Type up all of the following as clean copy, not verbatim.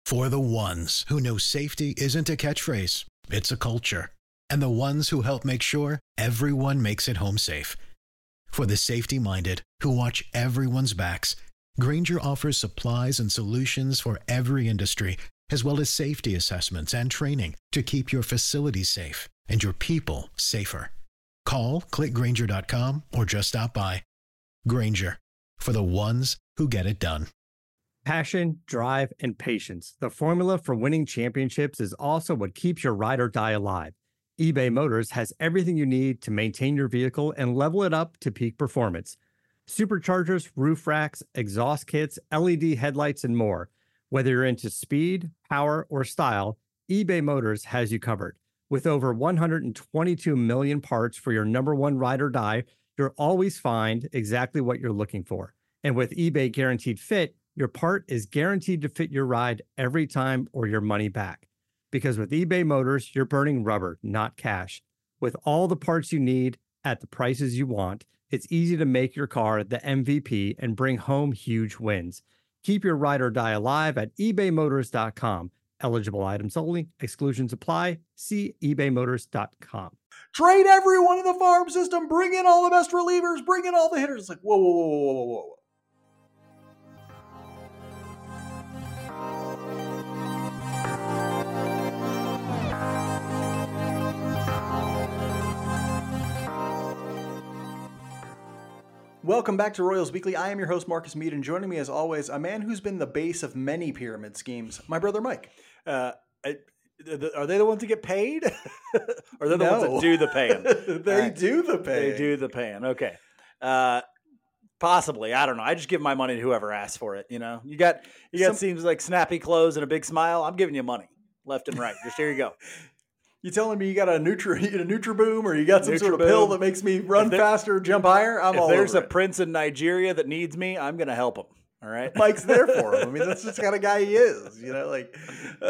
For the ones who know safety isn't a catchphrase, it's a culture. And the ones who help make sure everyone makes it home safe. For the safety-minded who watch everyone's backs, Grainger offers supplies and solutions for every industry, as well as safety assessments and training to keep your facilities safe and your people safer. Call, click Grainger.com, or just stop by. Grainger, for the ones who get it done. Passion, drive, and patience. The formula for winning championships is also what keeps your ride or die alive. eBay Motors has everything you need to maintain your vehicle and level it up to peak performance. Superchargers, roof racks, exhaust kits, LED headlights, and more. Whether you're into speed, power, or style, eBay Motors has you covered. With over 122 million parts for your number one ride or die, you'll always find exactly what you're looking for. And with eBay Guaranteed Fit, your part is guaranteed to fit your ride every time or your money back. Because with eBay Motors, you're burning rubber, not cash. With all the parts you need at the prices you want, it's easy to make your car the MVP and bring home huge wins. Keep your ride or die alive at ebaymotors.com. Eligible items only. Exclusions apply. See ebaymotors.com. Trade everyone in the farm system. Bring in all the best relievers. Bring in all the hitters. It's like, whoa, whoa, whoa, whoa, whoa, whoa. Welcome back to Royals Weekly. I am your host, Marcus Mead, and joining me as always, a man who's been the base of many pyramid schemes, my brother Mike. Are they the ones that get paid? Or they're the ones that do the paying? They do the paying. They do the paying. Okay. Possibly. I don't know. I just give my money to whoever asks for it. You know, you got seems like snappy clothes and a big smile. I'm giving you money left and right. Just here you go. You telling me you got a Nutriboom, or you got some sort of pill that makes me run faster, jump higher? If there's a prince in Nigeria that needs me, I'm going to help him. All right. Mike's there for him. I mean, that's just the kind of guy he is, you know, like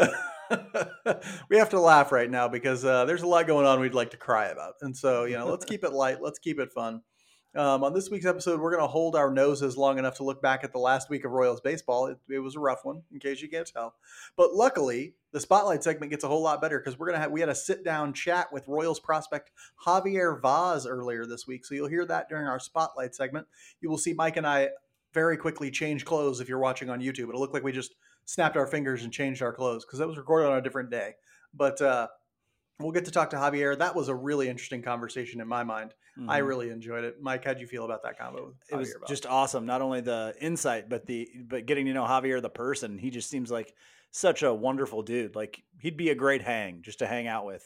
we have to laugh right now because there's a lot going on we'd like to cry about. And so, you know, let's keep it light. Let's keep it fun. On this week's episode, we're going to hold our noses long enough to look back at the last week of Royals baseball. It was a rough one, in case you can't tell. But luckily, the Spotlight segment gets a whole lot better because we had a sit-down chat with Royals prospect Javier Vaz earlier this week. So you'll hear that during our Spotlight segment. You will see Mike and I very quickly change clothes if you're watching on YouTube. It'll look like we just snapped our fingers and changed our clothes because that was recorded on a different day. But we'll get to talk to Javier. That was a really interesting conversation in my mind. Mm-hmm. I really enjoyed it. Mike, how'd you feel about that combo? It was just awesome. Not only the insight, but getting to know Javier the person. He just seems like such a wonderful dude. Like he'd be a great just to hang out with.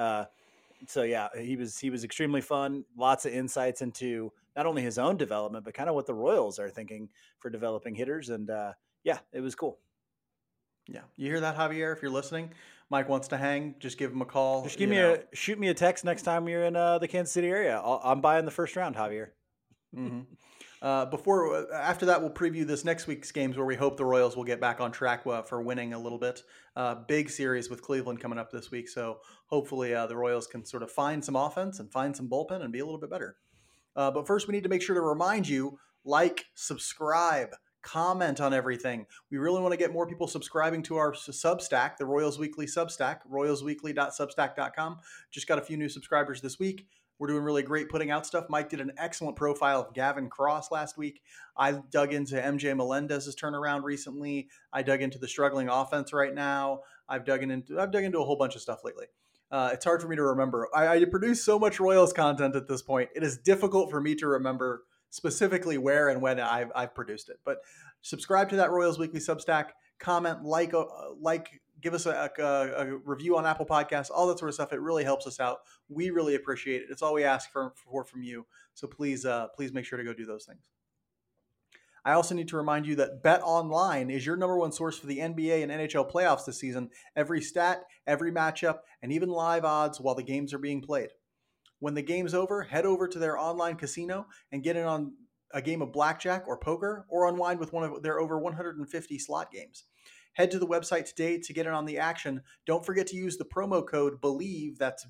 So yeah, he was extremely fun. Lots of insights into not only his own development, but kind of what the Royals are thinking for developing hitters. And yeah, it was cool. Yeah. You hear that, Javier? If you're listening, Mike wants to hang, just give him a call. Just shoot me a text next time you're in the Kansas City area. I'm buying the first round, Javier. Mm-hmm. After that, we'll preview this next week's games where we hope the Royals will get back on track for winning a little bit. Big series with Cleveland coming up this week. So hopefully the Royals can sort of find some offense and find some bullpen and be a little bit better. But first, we need to make sure to remind you, like, subscribe, comment on everything. We really want to get more people subscribing to our Substack, the Royals Weekly Substack, royalsweekly.substack.com. Just got a few new subscribers this week. We're doing really great putting out stuff. Mike did an excellent profile of Gavin Cross last week. I dug into MJ Melendez's turnaround recently. I dug into the struggling offense right now. I've dug into a whole bunch of stuff lately. It's hard for me to remember. I produce so much Royals content at this point. It is difficult for me to remember specifically where and when I've produced it. But subscribe to that Royals Weekly Substack. Comment, like, give us a review on Apple Podcasts, all that sort of stuff. It really helps us out. We really appreciate it. It's all we ask for from you. So please make sure to go do those things. I also need to remind you that Bet Online is your number one source for the NBA and NHL playoffs this season. Every stat, every matchup, and even live odds while the games are being played. When the game's over, head over to their online casino and get in on a game of blackjack or poker, or unwind with one of their over 150 slot games. Head to the website today to get in on the action. Don't forget to use the promo code BELIEVE, that's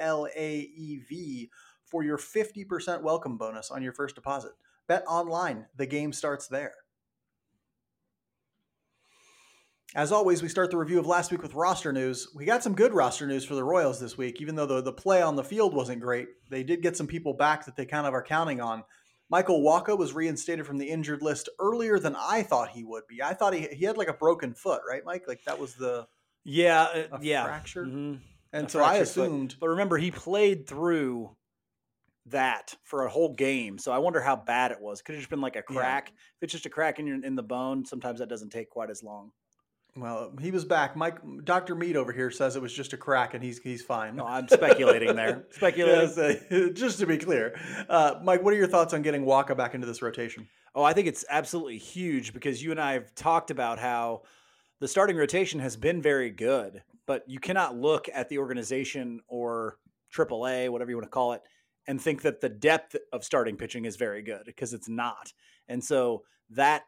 BLAEV, for your 50% welcome bonus on your first deposit. Bet Online, the game starts there. As always, we start the review of last week with roster news. We got some good roster news for the Royals this week, even though the play on the field wasn't great. They did get some people back that they kind of are counting on. Michael Wacha was reinstated from the injured list earlier than I thought he would be. I thought he had like a broken foot, right, Mike? Like that was a fracture. Mm-hmm. And so I assumed. Foot. But remember, he played through that for a whole game. So I wonder how bad it was. Could have just been like a crack. Yeah. If it's just a crack in the bone, sometimes that doesn't take quite as long. Well, he was back. Dr. Mead over here says it was just a crack and he's fine. No, I'm speculating there. Yes, just to be clear. Mike, what are your thoughts on getting Wacha back into this rotation? Oh, I think it's absolutely huge because you and I have talked about how the starting rotation has been very good, but you cannot look at the organization or AAA, whatever you want to call it, and think that the depth of starting pitching is very good because it's not. And so that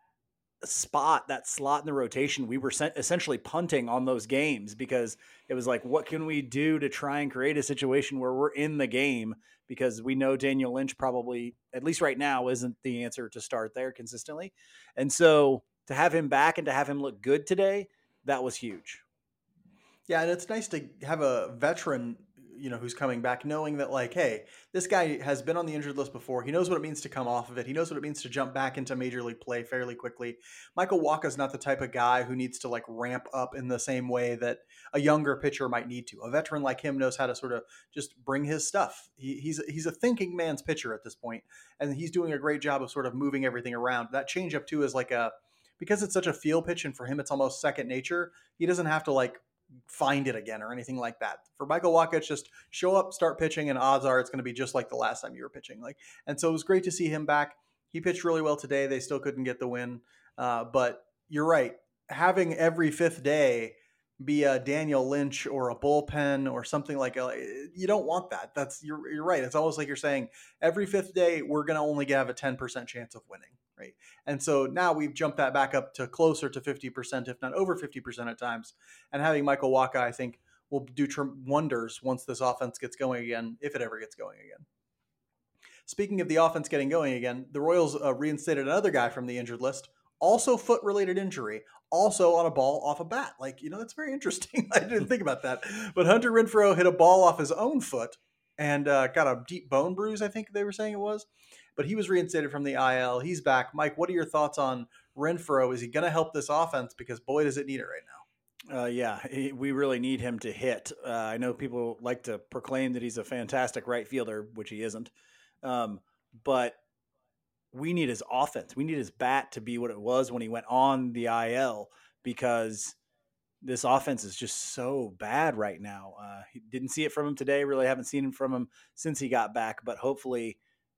slot in the rotation, we were essentially punting on those games because it was like, what can we do to try and create a situation where we're in the game? Because we know Daniel Lynch probably, at least right now, isn't the answer to start there consistently. And so to have him back and to have him look good today, that was huge. Yeah, and it's nice to have a veteran, who's coming back, knowing that, like, hey, this guy has been on the injured list before. He knows what it means to come off of it. He knows what it means to jump back into major league play fairly quickly. Michael Wacha is not the type of guy who needs to like ramp up in the same way that a younger pitcher might need to. A veteran like him knows how to sort of just bring his stuff. He's a thinking man's pitcher at this point, and he's doing a great job of sort of moving everything around. That changeup too is because it's such a feel pitch, and for him it's almost second nature. He doesn't have to like find it again or anything like that. For Michael Wacha, it's just show up, start pitching, and odds are it's going to be just like the last time you were pitching. And so it was great to see him back. He pitched really well today. They still couldn't get the win, but you're right. Having every fifth day be a Daniel Lynch or a bullpen or something you don't want that. You're right. It's almost like you're saying every fifth day we're going to only have a 10% chance of winning. Right. And so now we've jumped that back up to closer to 50%, if not over 50% at times. And having Michael Wacha, I think, will do wonders once this offense gets going again, if it ever gets going again. Speaking of the offense getting going again, the Royals reinstated another guy from the injured list, also foot-related injury, also on a ball off a bat. That's very interesting. I didn't think about that. But Hunter Renfroe hit a ball off his own foot and got a deep bone bruise, I think they were saying it was. But he was reinstated from the IL. He's back. Mike, what are your thoughts on Renfroe? Is he going to help this offense? Because, boy, does it need it right now. We really need him to hit. I know people like to proclaim that he's a fantastic right fielder, which he isn't. But we need his offense. We need his bat to be what it was when he went on the IL, because this offense is just so bad right now. He didn't see it from him today. Really haven't seen it from him since he got back. But hopefully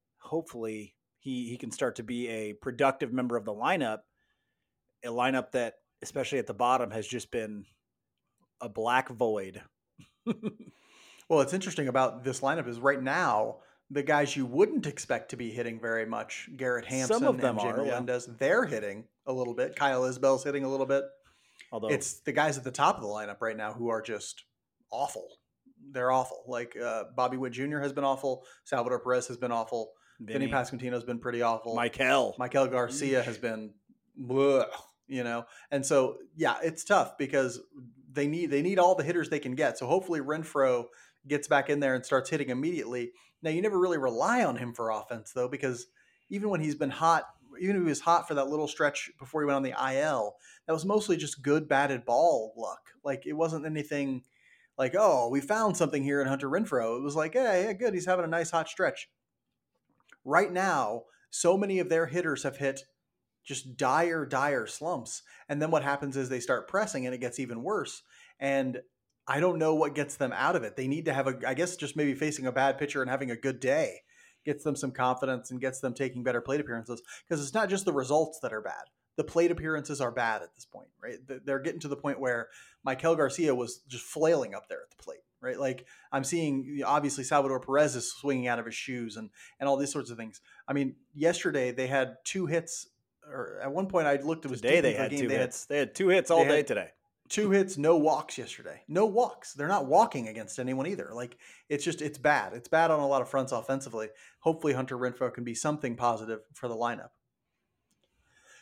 he can start to be a productive member of the lineup, a lineup that, especially at the bottom, has just been a black void. Well, what's interesting about this lineup is right now, the guys you wouldn't expect to be hitting very much, Garrett Hampson, some of them and Jay are, Melendez, they're hitting a little bit. Kyle Isbell's hitting a little bit. Although it's the guys at the top of the lineup right now who are just awful. They're awful. Bobby Witt Jr. has been awful. Salvador Perez has been awful. Vinny Pasquantino has been pretty awful. Michael Garcia has been, and so it's tough because they need all the hitters they can get. So hopefully Renfroe gets back in there and starts hitting immediately. Now you never really rely on him for offense though, because even when he's been hot, even if he was hot for that little stretch before he went on the IL, that was mostly just good batted ball luck. It wasn't anything like, oh, we found something here in Hunter Renfroe. It was like, yeah, good. He's having a nice hot stretch. Right now, so many of their hitters have hit just dire slumps. And then what happens is they start pressing and it gets even worse. And I don't know what gets them out of it. They need to have I guess just maybe facing a bad pitcher and having a good day gets them some confidence and gets them taking better plate appearances, because it's not just the results that are bad. The plate appearances are bad at this point, right? They're getting to the point where Michael Garcia was just flailing up there at the plate, right? I'm seeing, obviously, Salvador Perez is swinging out of his shoes and all these sorts of things. I mean, yesterday they had 2 hits, or at one point I looked, it was today they had 2 hits. They had 2 hits all day today. 2 hits, no walks yesterday. No walks. They're not walking against anyone either. It's bad. It's bad on a lot of fronts offensively. Hopefully Hunter Renfroe can be something positive for the lineup.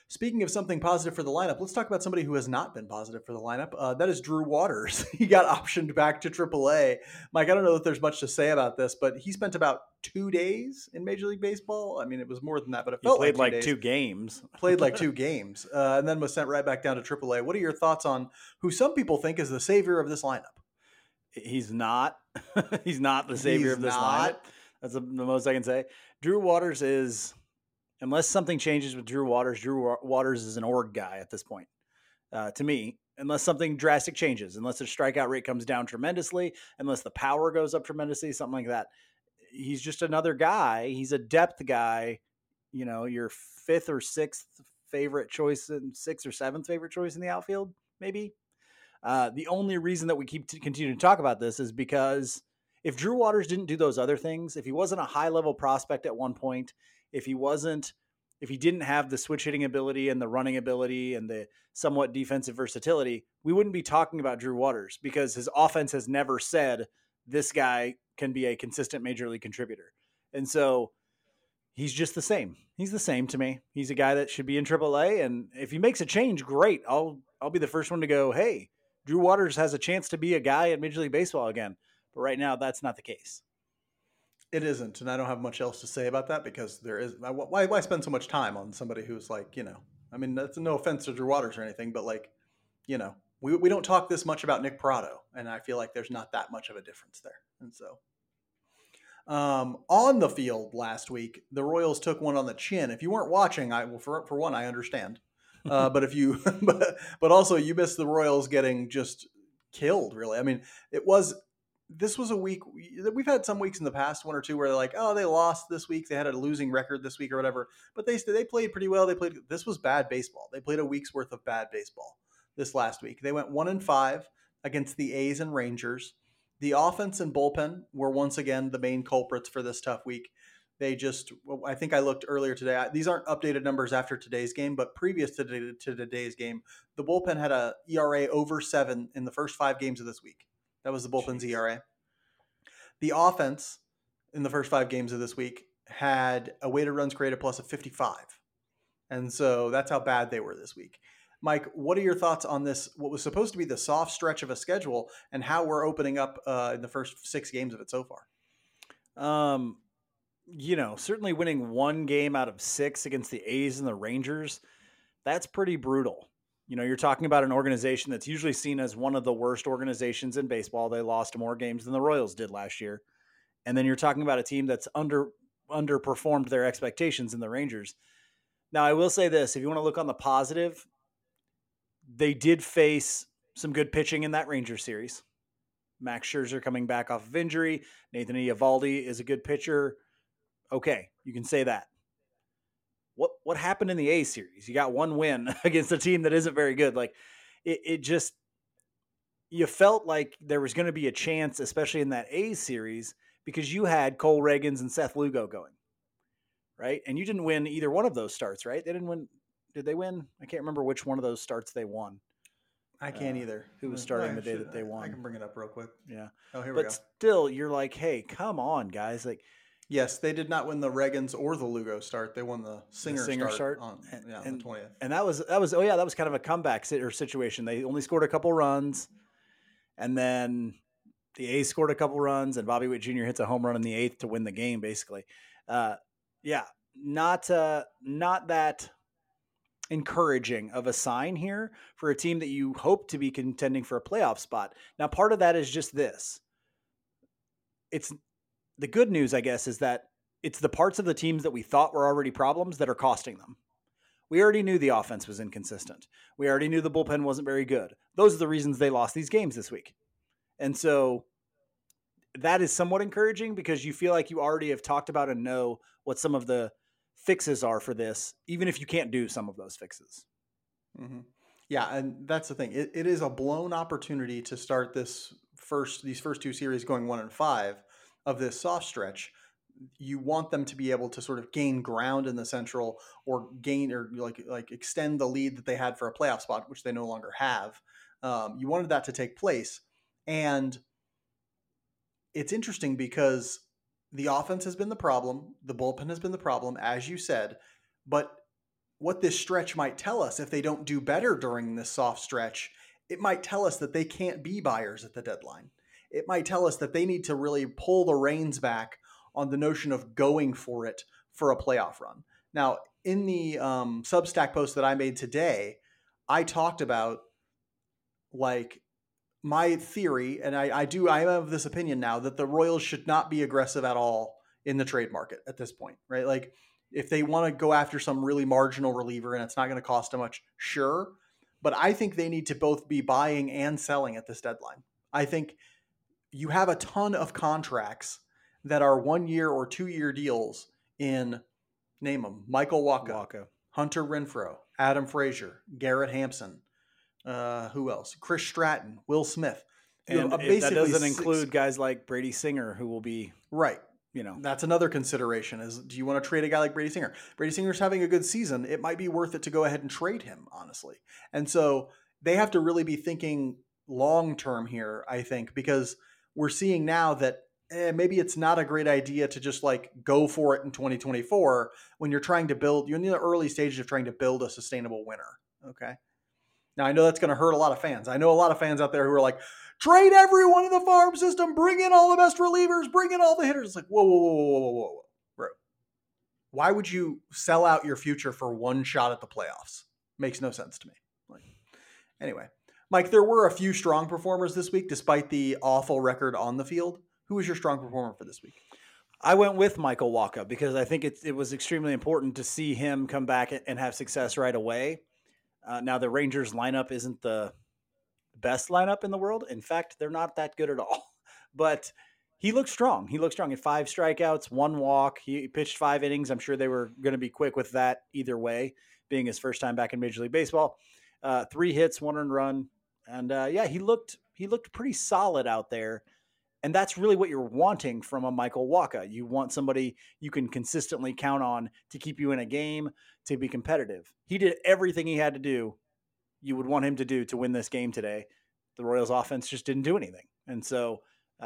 Speaking of something positive for the lineup, let's talk about somebody who has not been positive for the lineup. That is Drew Waters. He got optioned back to AAA. Mike, I don't know if there's much to say about this, but he spent about 2 days in Major League Baseball. I mean, it was more than that, but it felt played like 2 like days. 2 games. Played like 2 games, and then was sent right back down to AAA. What are your thoughts on who some people think is the savior of this lineup? He's not. He's not the savior of this lineup. That's the most I can say. Drew Waters is, unless something changes with Drew Waters is an org guy at this point. To me, unless something drastic changes, unless the strikeout rate comes down tremendously, unless the power goes up tremendously, something like that. He's just another guy. He's a depth guy. You know, your 5th or 6th favorite choice and 6th or 7th favorite choice in the outfield, maybe. The only reason that we continue to talk about this is because if Drew Waters didn't do those other things, if he wasn't a high level prospect at one point, if he didn't have the switch hitting ability and the running ability and the somewhat defensive versatility, we wouldn't be talking about Drew Waters because his offense has never said this guy can be a consistent major league contributor. And so he's just the same. He's the same to me. He's a guy that should be in AAA. And if he makes a change, great. I'll be the first one to go, hey, Drew Waters has a chance to be a guy in Major League Baseball again. But right now, that's not the case. It isn't, and I don't have much else to say about that because there is. Why spend so much time on somebody who's like, I mean, that's no offense to Drew Waters or anything, but like, we don't talk this much about Nick Pratto, and I feel like there's not that much of a difference there. And so, on the field last week, the Royals took one on the chin. If you weren't watching, for one, I understand, but if you, but also you missed the Royals getting just killed. Really, I mean, this was a week. We've had some weeks in the past, 1 or 2, where they're like, oh, they lost this week. They had a losing record this week or whatever. But they played pretty well. This was bad baseball. They played a week's worth of bad baseball this last week. They went 1-5 against the A's and Rangers. The offense and bullpen were once again the main culprits for this tough week. I think I looked earlier today. These aren't updated numbers after today's game, but previous to today's game, the bullpen had a ERA over 7 in the first 5 games of this week. That was the bullpen's ERA. The offense in the first 5 games of this week had a weighted runs created plus of 55. And so that's how bad they were this week. Mike, what are your thoughts on this, what was supposed to be the soft stretch of a schedule, and how we're opening up in the first 6 games of it so far? Certainly winning 1 game out of 6 against the A's and the Rangers, that's pretty brutal. You're talking about an organization that's usually seen as one of the worst organizations in baseball. They lost more games than the Royals did last year. And then you're talking about a team that's underperformed their expectations in the Rangers. Now, I will say this. If you want to look on the positive, they did face some good pitching in that Ranger series. Max Scherzer coming back off of injury. Nathan Eovaldi is a good pitcher. Okay, you can say that. What happened in the A series? You got 1 win against a team that isn't very good. Like it just, you felt like there was going to be a chance, especially in that A series, because you had Cole Reagans and Seth Lugo going, right? And you didn't win either one of those starts, right? They didn't win. Did they win? I can't remember which one of those starts they won. I can't either. Who was starting the day that they won? I can bring it up real quick. Yeah. Oh, here we go. But still, you're like, hey, come on, guys. Like, yes, they did not win the Reagans or the Lugo start. They won the Singer start on the 20th. And that was kind of a comeback situation. They only scored a couple runs, and then the A's scored a couple runs, and Bobby Witt Jr. hits a home run in the 8th to win the game, basically. Not that encouraging of a sign here for a team that you hope to be contending for a playoff spot. Now, part of that is just this. It's the good news, I guess, is that it's the parts of the teams that we thought were already problems that are costing them. We already knew the offense was inconsistent. We already knew the bullpen wasn't very good. Those are the reasons they lost these games this week. And so that is somewhat encouraging because you feel like you already have talked about and know what some of the fixes are for this, even if you can't do some of those fixes. Mm-hmm. Yeah, and that's the thing. It is a blown opportunity to start these first 2 series going 1-5 of this soft stretch. You want them to be able to sort of gain ground in the Central or like extend the lead that they had for a playoff spot, which they no longer have. You wanted that to take place. And it's interesting because the offense has been the problem. The bullpen has been the problem, as you said. But what this stretch might tell us, if they don't do better during this soft stretch, it might tell us that they can't be buyers at the deadline. It might tell us that they need to really pull the reins back on the notion of going for it for a playoff run. Now, in the Substack post that I made today, I talked about like my theory, and I have this opinion now that the Royals should not be aggressive at all in the trade market at this point, right? Like if they want to go after some really marginal reliever and it's not going to cost them much, sure. But I think they need to both be buying and selling at this deadline. I think you have a ton of contracts that are 1 year or 2 year deals in, name them, Michael Wacha, Hunter Renfroe, Adam Frazier, Garrett Hampson, who else? Chris Stratton, Will Smith. And that doesn't include guys like Brady Singer, who will be right. That's another consideration is, do you want to trade a guy like Brady Singer? Brady Singer's having a good season. It might be worth it to go ahead and trade him, honestly. And so they have to really be thinking long-term here, I think, because we're seeing now that maybe it's not a great idea to just like go for it in 2024 when you're trying to build, you're in the early stages of trying to build a sustainable winner. Okay. Now I know that's going to hurt a lot of fans. I know a lot of fans out there who are like, trade everyone in the farm system, bring in all the best relievers, bring in all the hitters. It's like, whoa, bro. Why would you sell out your future for one shot at the playoffs? Makes no sense to me. Anyway, Mike, there were a few strong performers this week, despite the awful record on the field. Who was your strong performer for this week? I went with Michael Wacha because I think it was extremely important to see him come back and have success right away. Now, the Rangers lineup isn't the best lineup in the world. In fact, they're not that good at all. But he looked strong. He looked strong at 5 strikeouts, 1 walk. He pitched 5 innings. I'm sure they were going to be quick with that either way, being his first time back in Major League Baseball. 3 hits, 1 earned run. And he looked pretty solid out there. And that's really what you're wanting from a Michael Wacha. You want somebody you can consistently count on to keep you in a game, to be competitive. He did everything he had to do, you would want him to do to win this game today. The Royals offense just didn't do anything. And so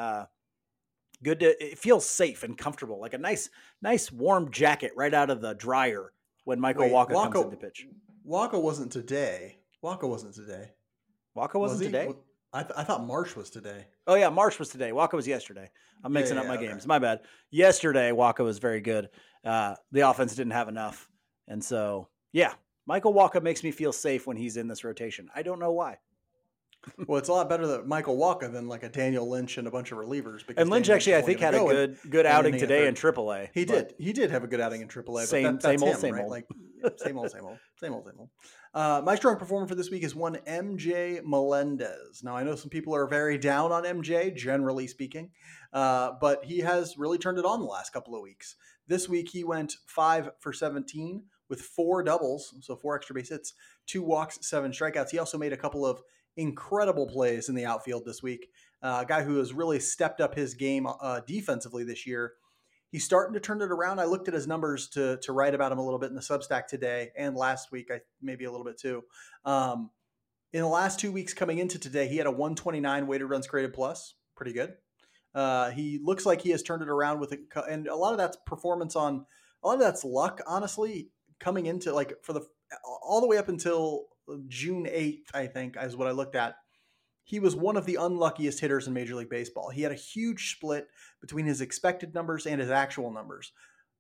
it feels safe and comfortable, like a nice warm jacket right out of the dryer when Michael Wacha comes in to pitch. Wacha wasn't today. Wacha wasn't today. I thought Marsh was today. Oh, yeah, Marsh was today. Wacha was yesterday. I'm mixing up my games. My bad. Yesterday, Wacha was very good. The offense didn't have enough. And so, yeah, Michael Wacha makes me feel safe when he's in this rotation. I don't know why. Well, it's a lot better than Michael Wacha than like a Daniel Lynch and a bunch of relievers. And Lynch actually, I think, had a good outing today in AAA. He did. He did have a good outing in AAA. Same old. Like, same old. My strong performer for this week is one MJ Melendez. Now, I know some people are very down on MJ, generally speaking, but he has really turned it on the last couple of weeks. This week, he went 5 for 17 with 4 doubles, so 4 extra base hits, 2 walks, 7 strikeouts. He also made a couple of incredible plays in the outfield this week. A guy who has really stepped up his game defensively this year. He's starting to turn it around. I looked at his numbers to write about him a little bit in the Substack today and last week, maybe a little bit too. In the last 2 weeks coming into today, he had a 129 weighted runs created plus. Pretty good. He looks like he has turned it around and a lot of that's that's luck, honestly, coming into like all the way up until June 8th, I think, is what I looked at. He was one of the unluckiest hitters in Major League Baseball. He had a huge split between his expected numbers and his actual numbers.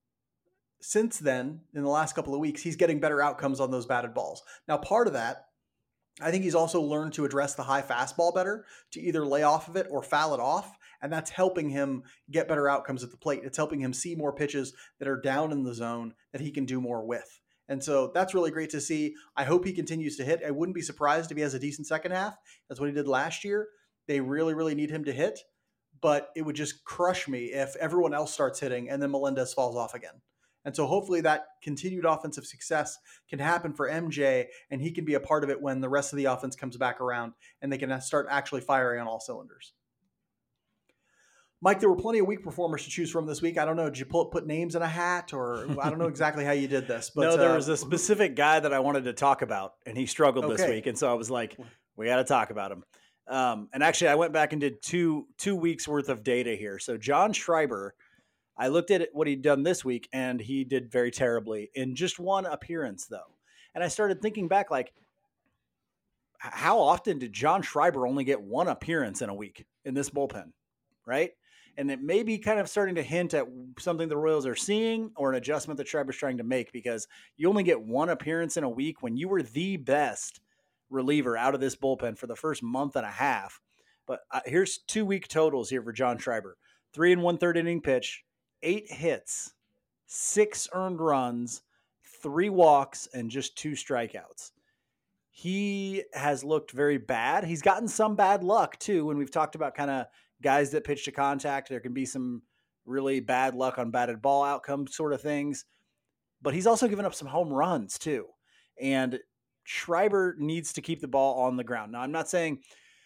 Since then, in the last couple of weeks, he's getting better outcomes on those batted balls. Now, part of that, I think he's also learned to address the high fastball better, to either lay off of it or foul it off, and that's helping him get better outcomes at the plate. It's helping him see more pitches that are down in the zone that he can do more with. And so that's really great to see. I hope he continues to hit. I wouldn't be surprised if he has a decent second half. That's what he did last year. They really, really need him to hit. But it would just crush me if everyone else starts hitting and then Melendez falls off again. And so hopefully that continued offensive success can happen for MJ, and he can be a part of it when the rest of the offense comes back around and they can start actually firing on all cylinders. Mike, there were plenty of weak performers to choose from this week. I don't know. Did you put names in a hat, or I don't know exactly how you did this? But no, there was a specific guy that I wanted to talk about, and he struggled this week. And so I was like, we got to talk about him. And actually, I went back and did two weeks worth of data here. So John Schreiber, I looked at what he'd done this week, and he did very terribly in just one appearance, though. And I started thinking back, like, how often did John Schreiber only get one appearance in a week in this bullpen, right? And it may be kind of starting to hint at something the Royals are seeing or an adjustment that Schreiber's trying to make, because you only get one appearance in a week when you were the best reliever out of this bullpen for the first month and a half. But here's 2-week totals here for John Schreiber. 3 1/3 inning pitch, 8 hits, 6 earned runs, 3 walks, and just 2 strikeouts. He has looked very bad. He's gotten some bad luck too. When we've talked about kind of guys that pitch to contact, there can be some really bad luck on batted ball outcome sort of things, but he's also given up some home runs too. And Schreiber needs to keep the ball on the ground. Now, I'm not saying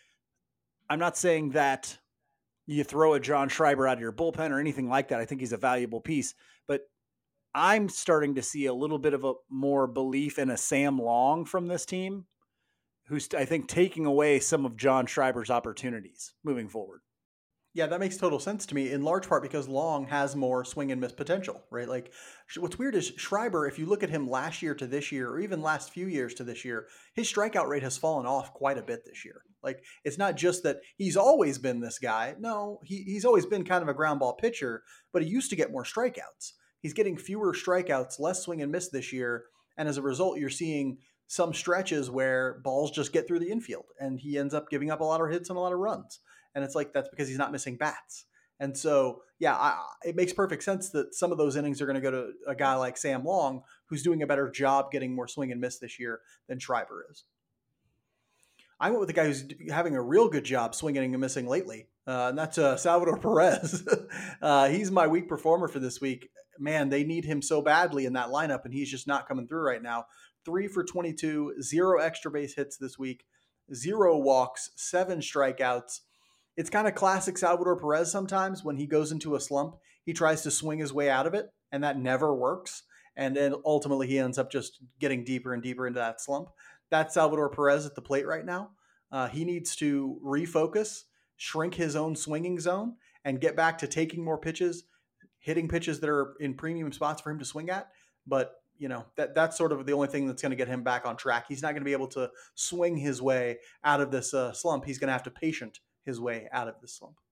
that you throw a John Schreiber out of your bullpen or anything like that. I think he's a valuable piece, but I'm starting to see a little bit of a more belief in a Sam Long from this team, who's, I think, taking away some of John Schreiber's opportunities moving forward. Yeah, that makes total sense to me, in large part because Long has more swing and miss potential, right? Like, what's weird is Schreiber, if you look at him last year to this year, or even last few years to this year, his strikeout rate has fallen off quite a bit this year. Like, it's not just that he's always been this guy. No, he's always been kind of a ground ball pitcher, but he used to get more strikeouts. He's getting fewer strikeouts, less swing and miss this year, and as a result, you're seeing some stretches where balls just get through the infield, and he ends up giving up a lot of hits and a lot of runs. And it's like, that's because he's not missing bats. And so, yeah, it makes perfect sense that some of those innings are going to go to a guy like Sam Long, who's doing a better job getting more swing and miss this year than Schreiber is. I went with the guy who's having a real good job swinging and missing lately, and that's Salvador Perez. He's my weak performer for this week. Man, they need him so badly in that lineup, and he's just not coming through right now. 3 for 22, 0 extra base hits this week, 0 walks, 7 strikeouts. It's kind of classic Salvador Perez sometimes. When he goes into a slump, he tries to swing his way out of it, and that never works. And then ultimately he ends up just getting deeper and deeper into that slump. That's Salvador Perez at the plate right now. He needs to refocus, shrink his own swinging zone, and get back to taking more pitches, hitting pitches that are in premium spots for him to swing at. But that's sort of the only thing that's going to get him back on track. He's not going to be able to swing his way out of this slump. He's going to have to patient his way out of this slump.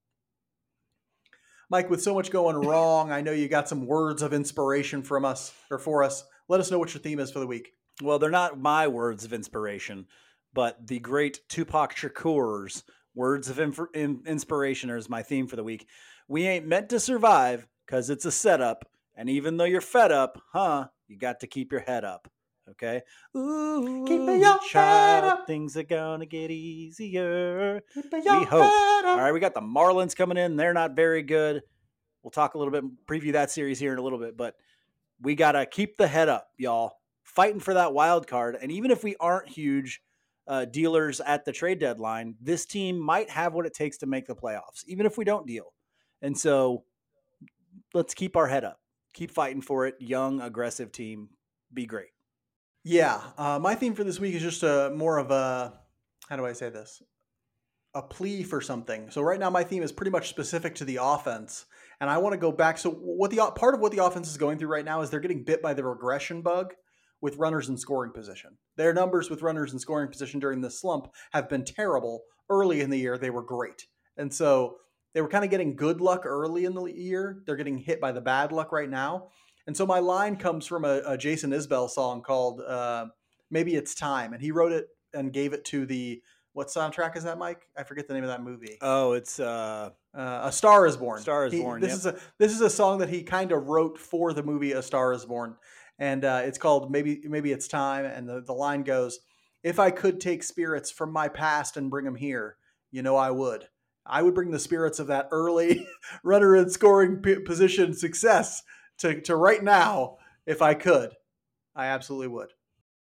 Mike, with so much going wrong, I know you got some words of inspiration from us or for us. Let us know what your theme is for the week. Well, they're not my words of inspiration, but the great Tupac Shakur's words of inspiration is my theme for the week. We ain't meant to survive because it's a setup. And even though you're fed up, you got to keep your head up. Okay. Ooh, keep your head up. Things are gonna get easier. We hope. All right, we got the Marlins coming in. They're not very good. We'll talk a little bit, preview that series here in a little bit, but we gotta keep the head up, y'all. Fighting for that wild card. And even if we aren't huge dealers at the trade deadline, this team might have what it takes to make the playoffs, even if we don't deal. And so let's keep our head up. Keep fighting for it. Young, aggressive team. Be great. Yeah, my theme for this week is just more of a, how do I say this? A plea for something. So right now my theme is pretty much specific to the offense, and I want to go back. So part of what the offense is going through right now is they're getting bit by the regression bug with runners in scoring position. Their numbers with runners in scoring position during this slump have been terrible. Early in the year, they were great. And so they were kind of getting good luck early in the year. They're getting hit by the bad luck right now. And so my line comes from a Jason Isbell song called Maybe It's Time. And he wrote it and gave it to the, what soundtrack is that, Mike? I forget the name of that movie. Oh, it's A Star is Born. Star is Born, This is a song that he kind of wrote for the movie A Star is Born. And it's called Maybe It's Time. And the line goes, if I could take spirits from my past and bring them here, I would. I would bring the spirits of that early runner in scoring position success to right now, if I could. I absolutely would.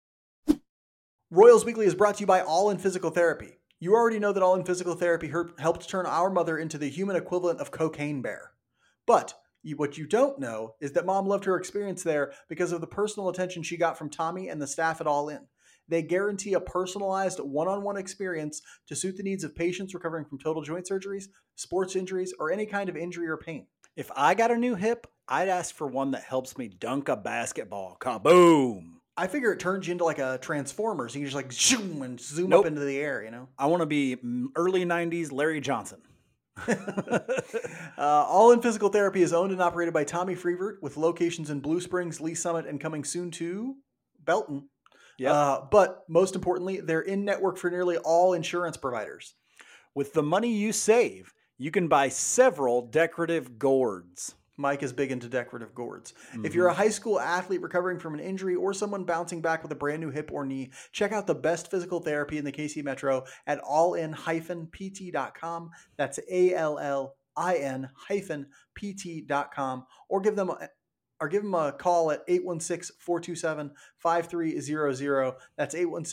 Royals Weekly is brought to you by All In Physical Therapy. You already know that All In Physical Therapy helped turn our mother into the human equivalent of Cocaine Bear. But what you don't know is that Mom loved her experience there because of the personal attention she got from Tommy and the staff at All In. They guarantee a personalized one-on-one experience to suit the needs of patients recovering from total joint surgeries, sports injuries, or any kind of injury or pain. If I got a new hip, I'd ask for one that helps me dunk a basketball. Kaboom! I figure it turns you into like a Transformer, so you can just like zoom and zoom Nope. up into the air, you know? I want to be early 90s Larry Johnson. All In Physical Therapy is owned and operated by Tommy Freevert with locations in Blue Springs, Lee Summit, and coming soon to Belton. Yep. But most importantly, they're in network for nearly all insurance providers. With the money you save, you can buy several decorative gourds. Mike is big into decorative gourds. If you're a high school athlete recovering from an injury or someone bouncing back with a brand new hip or knee, check out the best physical therapy in the KC Metro at allin-pt.com. That's ALLIN-pt.com, or give them a call at 816-427-5300. That's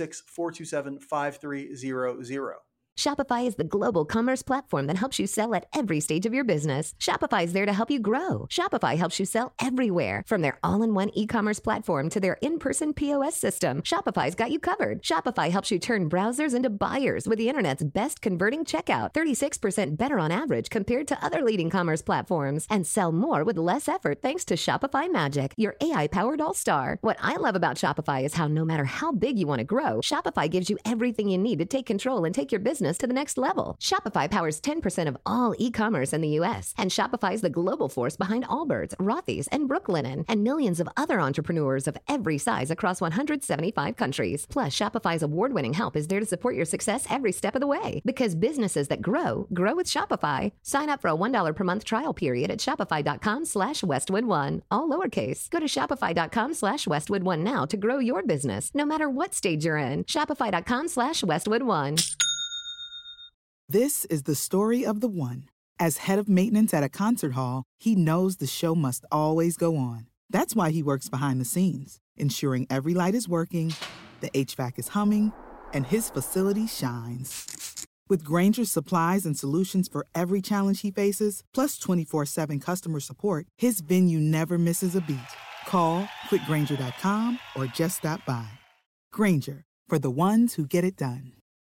816-427-5300. Shopify is the global commerce platform that helps you sell at every stage of your business. Shopify is there to help you grow. Shopify helps you sell everywhere, from their all-in-one e-commerce platform to their in-person POS system. Shopify's got you covered. Shopify helps you turn browsers into buyers with the internet's best converting checkout, 36% better on average compared to other leading commerce platforms, and sell more with less effort thanks to Shopify Magic, your AI-powered all-star. What I love about Shopify is how no matter how big you want to grow, Shopify gives you everything you need to take control and take your business to the next level. Shopify powers 10% of all e-commerce in the U.S., and Shopify is the global force behind Allbirds, Rothy's, and Brooklinen, and millions of other entrepreneurs of every size across 175 countries. Plus, Shopify's award-winning help is there to support your success every step of the way. Because businesses that grow with Shopify. Sign up for a $1 per month trial period at shopify.com/Westwood1, all lowercase. Go to shopify.com/Westwood1 now to grow your business, no matter what stage you're in. Shopify.com/Westwood1. This is the story of the one. As head of maintenance at a concert hall, he knows the show must always go on. That's why he works behind the scenes, ensuring every light is working, the HVAC is humming, and his facility shines. With Grainger's supplies and solutions for every challenge he faces, plus 24/7 customer support, his venue never misses a beat. Call quickgrainger.com or just stop by. Grainger, for the ones who get it done.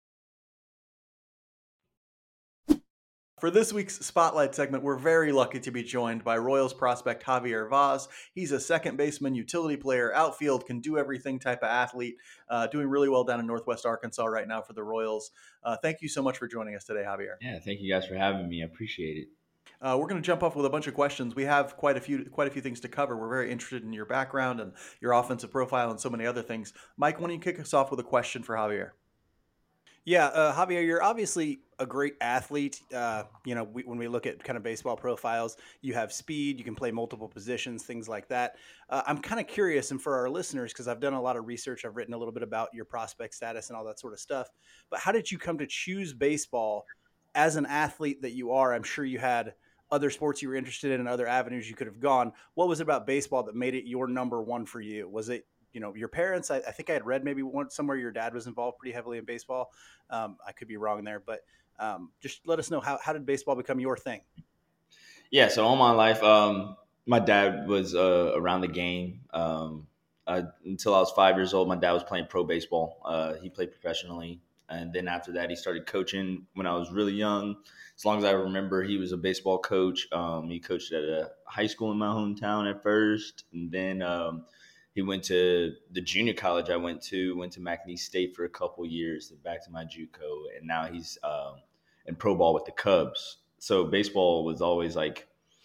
For this week's Spotlight segment, we're very lucky to be joined by Royals prospect Javier Vaz. He's a second baseman, utility player, outfield, can do everything type of athlete, doing really well down in Northwest Arkansas right now for the Royals. Thank you so much for joining us today, Javier. Yeah, thank you guys for having me. I appreciate it. We're going to jump off with a bunch of questions. We have quite a few things to cover. We're very interested in your background and your offensive profile and so many other things. Mike, why don't you kick us off with a question for Javier? Yeah, Javier, you're obviously a great athlete. When we look at kind of baseball profiles, you have speed, you can play multiple positions, things like that. I'm kind of curious, and for our listeners, because I've done a lot of research, I've written a little bit about your prospect status and all that sort of stuff. But how did you come to choose baseball as an athlete that you are? I'm sure you had other sports you were interested in and other avenues you could have gone. What was it about baseball that made it your number one for you? Was it your parents? I think I had read maybe somewhere your dad was involved pretty heavily in baseball. I could be wrong there, but just let us know how did baseball become your thing? Yeah, so all my life, my dad was around the game. Until I was 5 years old, my dad was playing pro baseball. He played professionally. And then after that, he started coaching when I was really young. As long as I remember, he was a baseball coach. He coached at a high school in my hometown at first. And then he went to the junior college I went to McNeese State for a couple years, back to my JUCO, and now he's in pro ball with the Cubs. So baseball was always like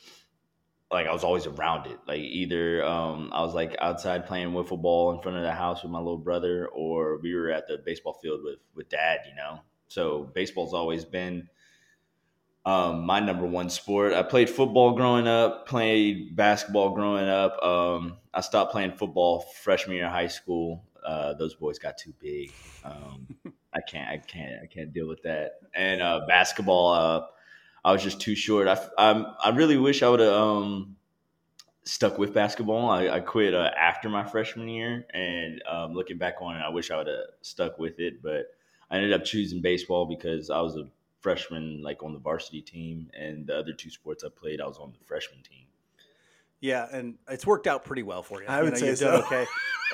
I was always around it. Like either I was like outside playing wiffle ball in front of the house with my little brother, or we were at the baseball field with dad, So baseball's always been my number one sport. I played football growing up, played basketball growing up. I stopped playing football freshman year of high school. Those boys got too big. I can't deal with that. And basketball, I was just too short. I really wish I would have stuck with basketball. I quit after my freshman year, and looking back on it, I wish I would have stuck with it. But I ended up choosing baseball because I was a freshman, like on the varsity team, and the other two sports I played, I was on the freshman team. Yeah, and it's worked out pretty well for you. I would say you've so. Done okay.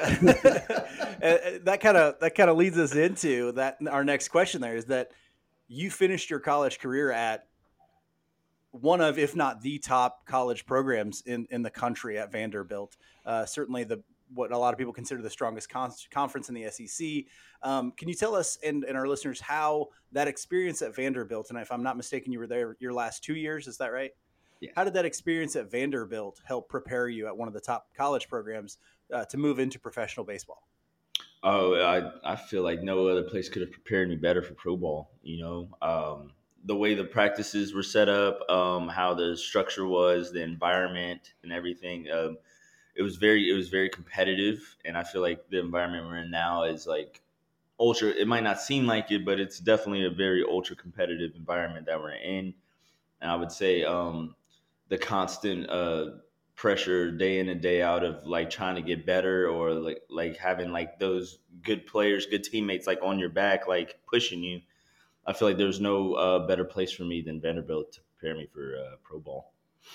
That kind of leads us into that. Our next question there is that you finished your college career at one of, if not the top college programs in the country at Vanderbilt. Certainly the what a lot of people consider the strongest conference in the SEC. Can you tell us and our listeners how that experience at Vanderbilt, and if I'm not mistaken, you were there your last 2 years, is that right? Yeah. How did that experience at Vanderbilt help prepare you at one of the top college programs to move into professional baseball? Oh, I feel like no other place could have prepared me better for pro ball. The way the practices were set up, how the structure was, the environment, and everything. It was very competitive, and I feel like the environment we're in now is like ultra. It might not seem like it, but it's definitely a very ultra competitive environment that we're in. And I would say the constant pressure day in and day out of like trying to get better, or like having like those good players, good teammates like on your back, like pushing you. I feel like there's no better place for me than Vanderbilt to prepare me for pro ball.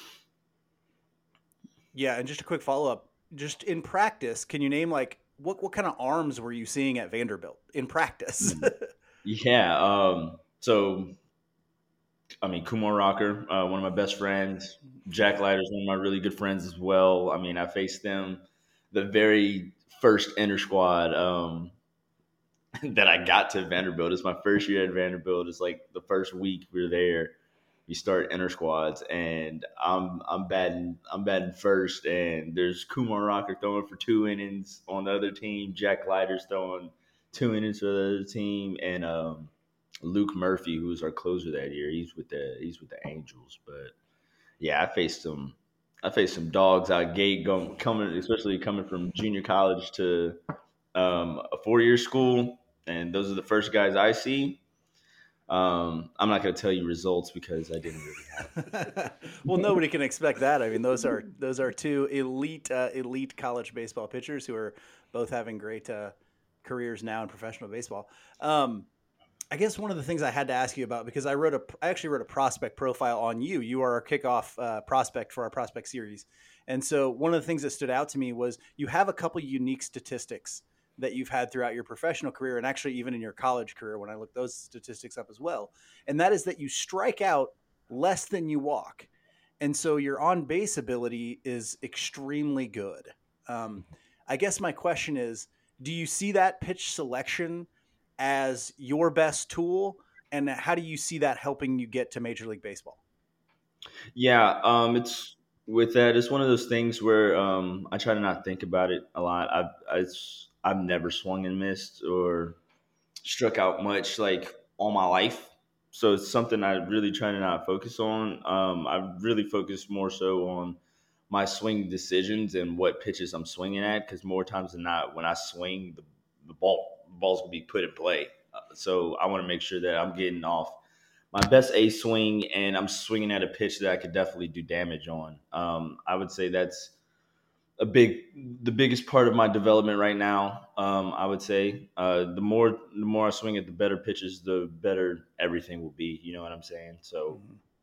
Yeah, and just a quick follow up. Just in practice, can you name like what kind of arms were you seeing at Vanderbilt in practice? Yeah. So, I mean, Kumar Rocker, one of my best friends. Jack Leiter's one of my really good friends as well. I mean, I faced them the very first inter squad that I got to Vanderbilt. It's my first year at Vanderbilt. It's like the first week we were there. You start inter squads, and I'm batting first, and there's Kumar Rocker throwing for 2 innings on the other team. Jack Leiter's throwing 2 innings for the other team, and Luke Murphy, who was our closer that year, he's with the Angels. But yeah, I faced some dogs out gate especially coming from junior college to a 4-year school, and those are the first guys I see. I'm not going to tell you results because I didn't really have. Well, nobody can expect that. I mean, those are 2 elite college baseball pitchers who are both having great careers now in professional baseball. I guess one of the things I had to ask you about, because I actually wrote a prospect profile on you. You are our kickoff prospect for our prospect series. And so one of the things that stood out to me was you have a couple unique statistics that you've had throughout your professional career, and actually even in your college career when I looked those statistics up as well. And that is that you strike out less than you walk. And so your on-base ability is extremely good. I guess my question is, do you see that pitch selection as your best tool, and how do you see that helping you get to Major League Baseball? Yeah, it's one of those things where I try to not think about it a lot. I've never swung and missed or struck out much like all my life, so it's something I really try to not focus on. I really focus more so on my swing decisions and what pitches I'm swinging at, because more times than not, when I swing, the ball's gonna be put in play. So I want to make sure that I'm getting off my best A swing, and I'm swinging at a pitch that I could definitely do damage on. I would say that's the biggest part of my development right now. I would say the more I swing at the better pitches, the better everything will be. You know what I'm saying? So,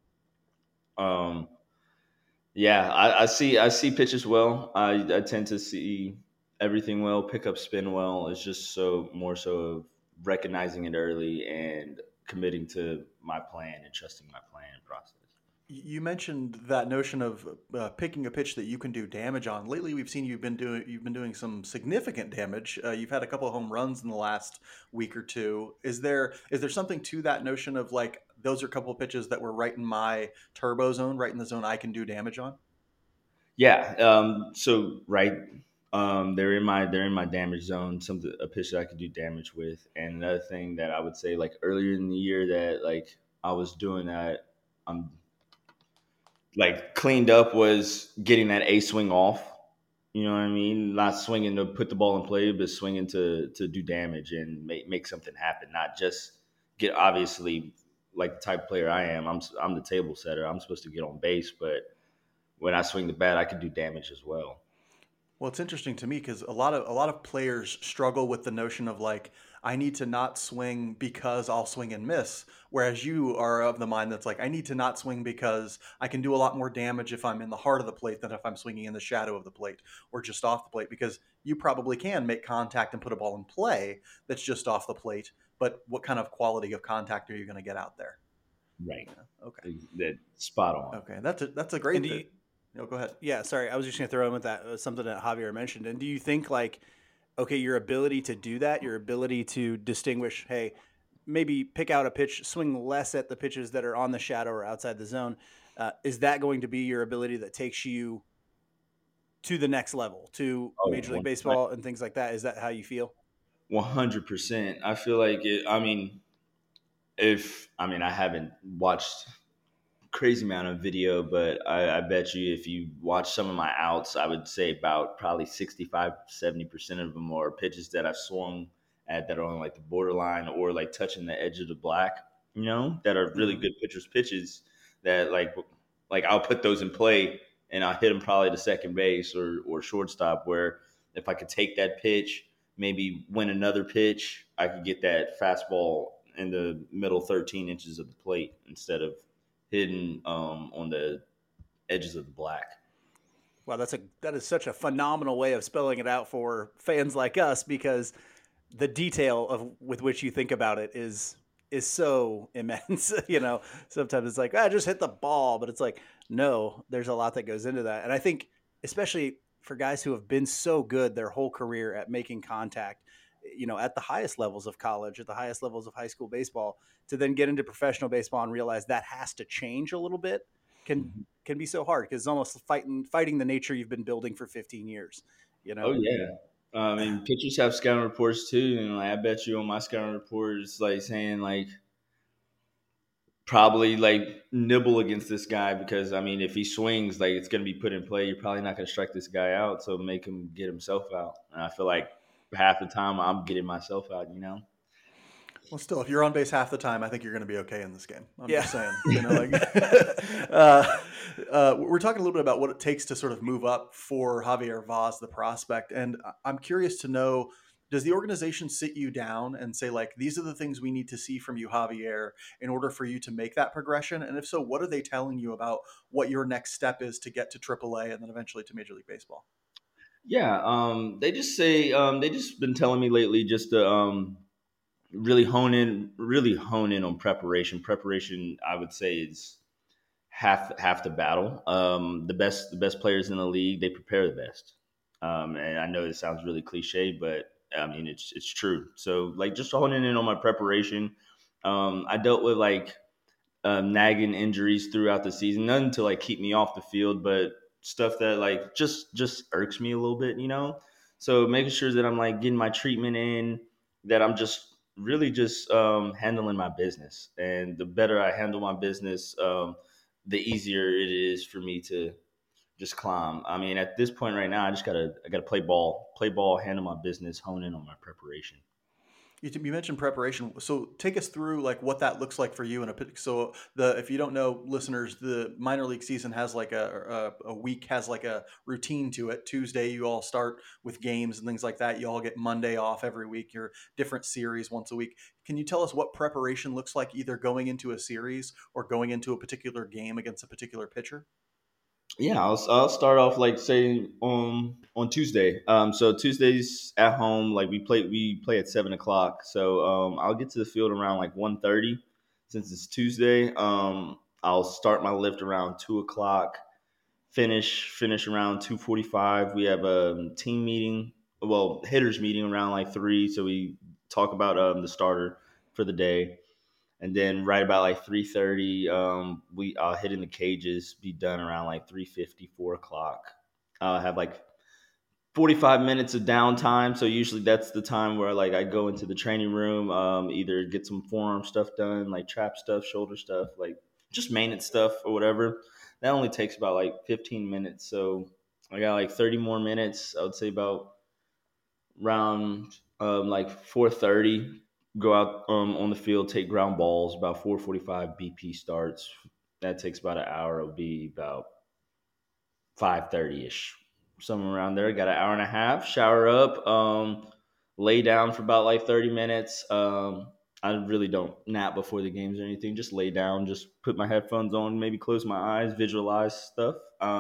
yeah, I see pitches well. I tend to see everything well, pick up spin well. It's just more so of recognizing it early and committing to my plan and trusting my plan process. You mentioned that notion of picking a pitch that you can do damage on. Lately, we've seen you've been doing some significant damage. You've had a couple of home runs in the last week or two. Is there something to that notion of like those are a couple of pitches that were right in my turbo zone, right in the zone I can do damage on? Yeah. So right. They're in my damage zone. A pitch that I could do damage with. And another thing that I would say, like earlier in the year, that like I was doing that, I'm like cleaned up, was getting that A swing off. You know what I mean? Not swinging to put the ball in play, but swinging to do damage and make something happen. Not just get, obviously, like the type of player I am. I'm the table setter. I'm supposed to get on base, but when I swing the bat, I can do damage as well. Well, it's interesting to me because a lot of players struggle with the notion of like, I need to not swing because I'll swing and miss. Whereas you are of the mind that's like, I need to not swing because I can do a lot more damage if I'm in the heart of the plate than if I'm swinging in the shadow of the plate or just off the plate, because you probably can make contact and put a ball in play that's just off the plate. But what kind of quality of contact are you going to get out there? Right. Yeah. Okay. That spot on. Okay. That's a great thing. No, go ahead. Yeah, sorry. I was just going to throw in with that something that Javier mentioned. And do you think like, okay, your ability to do that, your ability to distinguish, hey, maybe pick out a pitch, swing less at the pitches that are on the shadow or outside the zone, is that going to be your ability that takes you to the next level, to Oh, Major League Baseball and things like that? Is that how you feel? 100%. I feel like it. I mean, I haven't watched crazy amount of video, but I bet you if you watch some of my outs, I would say about probably 65-70% of them are pitches that I've swung at that are on like the borderline or like touching the edge of the black, that are really good pitches that like I'll put those in play and I'll hit them probably to second base or shortstop, where if I could take that pitch, maybe win another pitch, I could get that fastball in the middle 13 inches of the plate instead of hidden on the edges of the black. Wow, that is such a phenomenal way of spelling it out for fans like us, because the detail with which you think about it is so immense. Sometimes it's like, just hit the ball, but it's like, no, there's a lot that goes into that. And I think especially for guys who have been so good their whole career at making contact, at the highest levels of college, at the highest levels of high school baseball, to then get into professional baseball and realize that has to change a little bit can be so hard, because it's almost fighting the nature you've been building for 15 years. Oh yeah. I mean, pitchers have scouting reports too, and like, I bet you on my scouting report it's like saying like probably like nibble against this guy, because I mean if he swings, like it's going to be put in play. You're probably not going to strike this guy out, so make him get himself out. And I feel like half the time I'm getting myself out. Well, still, if you're on base half the time, I think you're going to be okay in this game. I'm just saying. We're talking a little bit about what it takes to sort of move up for Javier Vaz, the prospect. And I'm curious to know, does the organization sit you down and say, like, these are the things we need to see from you, Javier, in order for you to make that progression? And if so, what are they telling you about what your next step is to get to AAA and then eventually to Major League Baseball? Yeah, they just say they just been telling me lately just to really hone in on preparation. Preparation, I would say, is half the battle. The best players in the league, they prepare the best. And I know it sounds really cliche, but I mean it's true. So like just honing in on my preparation. I dealt with like nagging injuries throughout the season, nothing to like keep me off the field, but stuff that like just irks me a little bit, So making sure that I'm like getting my treatment in, that I'm just really just handling my business. And the better I handle my business, the easier it is for me to just climb. I mean, at this point right now, I gotta play ball, handle my business, hone in on my preparation. You mentioned preparation, so take us through like what that looks like for you in a. So if you don't know, listeners, the minor league season has like a week has like a routine to it. Tuesday you all start with games and things like that. You all get Monday off every week. Your different series once a week. Can you tell us what preparation looks like, either going into a series or going into a particular game against a particular pitcher? Yeah, I'll start off like say on Tuesday. So Tuesdays at home, like we play at 7:00. So I'll get to the field around like 1:30. Since it's Tuesday, I'll start my lift around 2:00. Finish around 2:45. We have a team meeting, hitters meeting around like 3. So we talk about the starter for the day. And then right about like 3:30, I'll hit in the cages, be done around like 3:50, 4:00. I'll have like 45 minutes of downtime. So usually that's the time where like I go into the training room, either get some forearm stuff done, like trap stuff, shoulder stuff, like just maintenance stuff or whatever. That only takes about like 15 minutes. So I got like 30 more minutes. I would say about around like 4:30. Go out on the field, take ground balls. About 4:45 BP starts. That takes about an hour. It'll be about 5:30 ish, somewhere around there. Got an hour and a half. Shower up. Lay down for about like 30 minutes. I really don't nap before the games or anything. Just lay down. Just put my headphones on. Maybe close my eyes. Visualize stuff.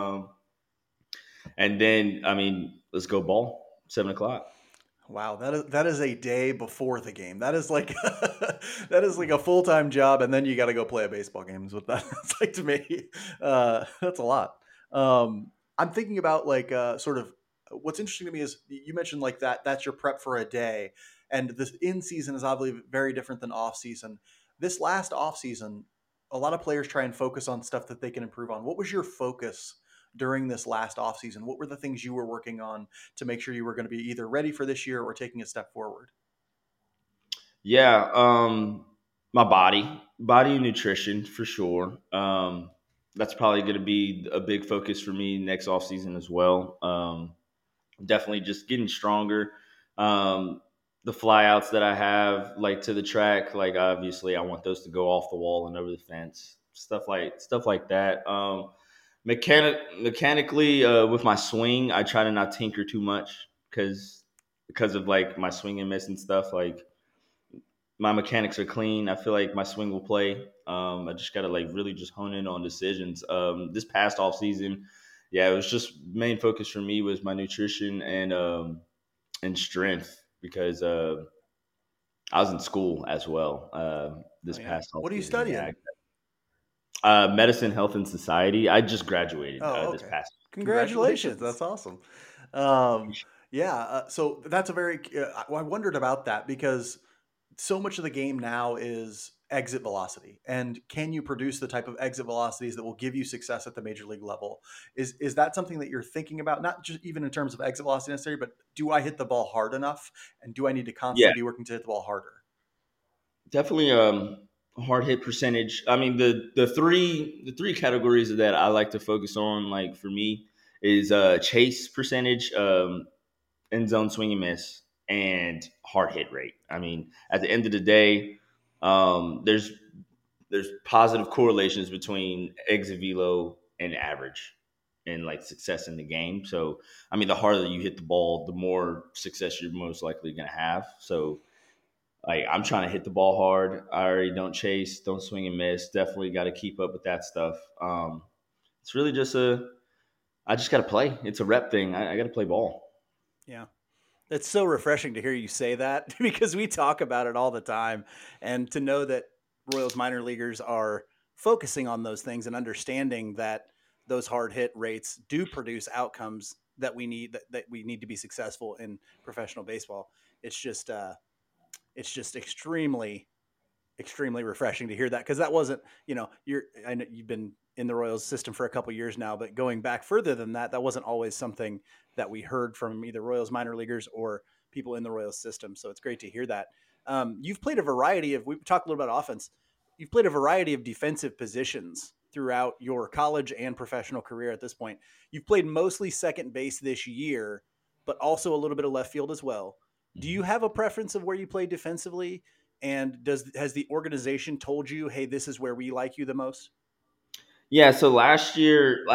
And then let's go ball. 7:00. Wow, that is a day before the game. That is like that is like a full-time job, and then you got to go play a baseball game. Is what that's like to me. That's a lot. I'm thinking about like sort of what's interesting to me is you mentioned like that's your prep for a day, and this in season is obviously very different than off season. This last off season, a lot of players try and focus on stuff that they can improve on. What was your focus during this last off season? What were the things you were working on to make sure you were going to be either ready for this year or taking a step forward? Yeah, my body and nutrition for sure. That's probably going to be a big focus for me next off season as well. Definitely just getting stronger. The flyouts that I have, like to the track, like obviously I want those to go off the wall and over the fence, stuff like that. Mechanically, with my swing, I try to not tinker too much because of like my swing and miss and stuff. Like my mechanics are clean. I feel like my swing will play. I just gotta like really just hone in on decisions. This past off season, yeah, it was just main focus for me was my nutrition and strength because I was in school as well. This past off What are you season. studying? Yeah, medicine, health, and society. I just graduated this Okay. past. Congratulations. That's awesome. So that's a very, I wondered about that because so much of the game now is exit velocity. And can you produce the type of exit velocities that will give you success at the major league level? Is that something that you're thinking about? Not just even in terms of exit velocity necessarily, but do I hit the ball hard enough? And do I need to Yeah, constantly be working to hit the ball harder? definitely hard hit percentage. I mean the three categories that I like to focus on, like for me, is chase percentage, end zone swing and miss, and hard hit rate. I mean, at the end of the day, there's positive correlations between exit velo and average and like success in the game. So I mean, the harder you hit the ball, the more success you're most likely going to have. So like I'm trying to hit the ball hard. I already don't chase, don't swing and miss. Definitely got to keep up with that stuff. It's really just I just got to play. It's a rep thing. I got to play ball. Yeah. It's so refreshing to hear you say that because we talk about it all the time. And to know that Royals minor leaguers are focusing on those things and understanding that those hard hit rates do produce outcomes that we need to be successful in professional baseball. It's just extremely refreshing to hear that, because that wasn't, I know you've been in the Royals system for a couple years now, but going back further than that, that wasn't always something that we heard from either Royals minor leaguers or people in the Royals system. So it's great to hear that. You've played a variety of, we talked a little about offense. You've played a variety of defensive positions throughout your college and professional career at this point. You've played mostly second base this year, but also a little bit of left field as well. Do you have a preference of where you play defensively? And has the organization told you, hey, this is where we like you the most? Yeah. So last year,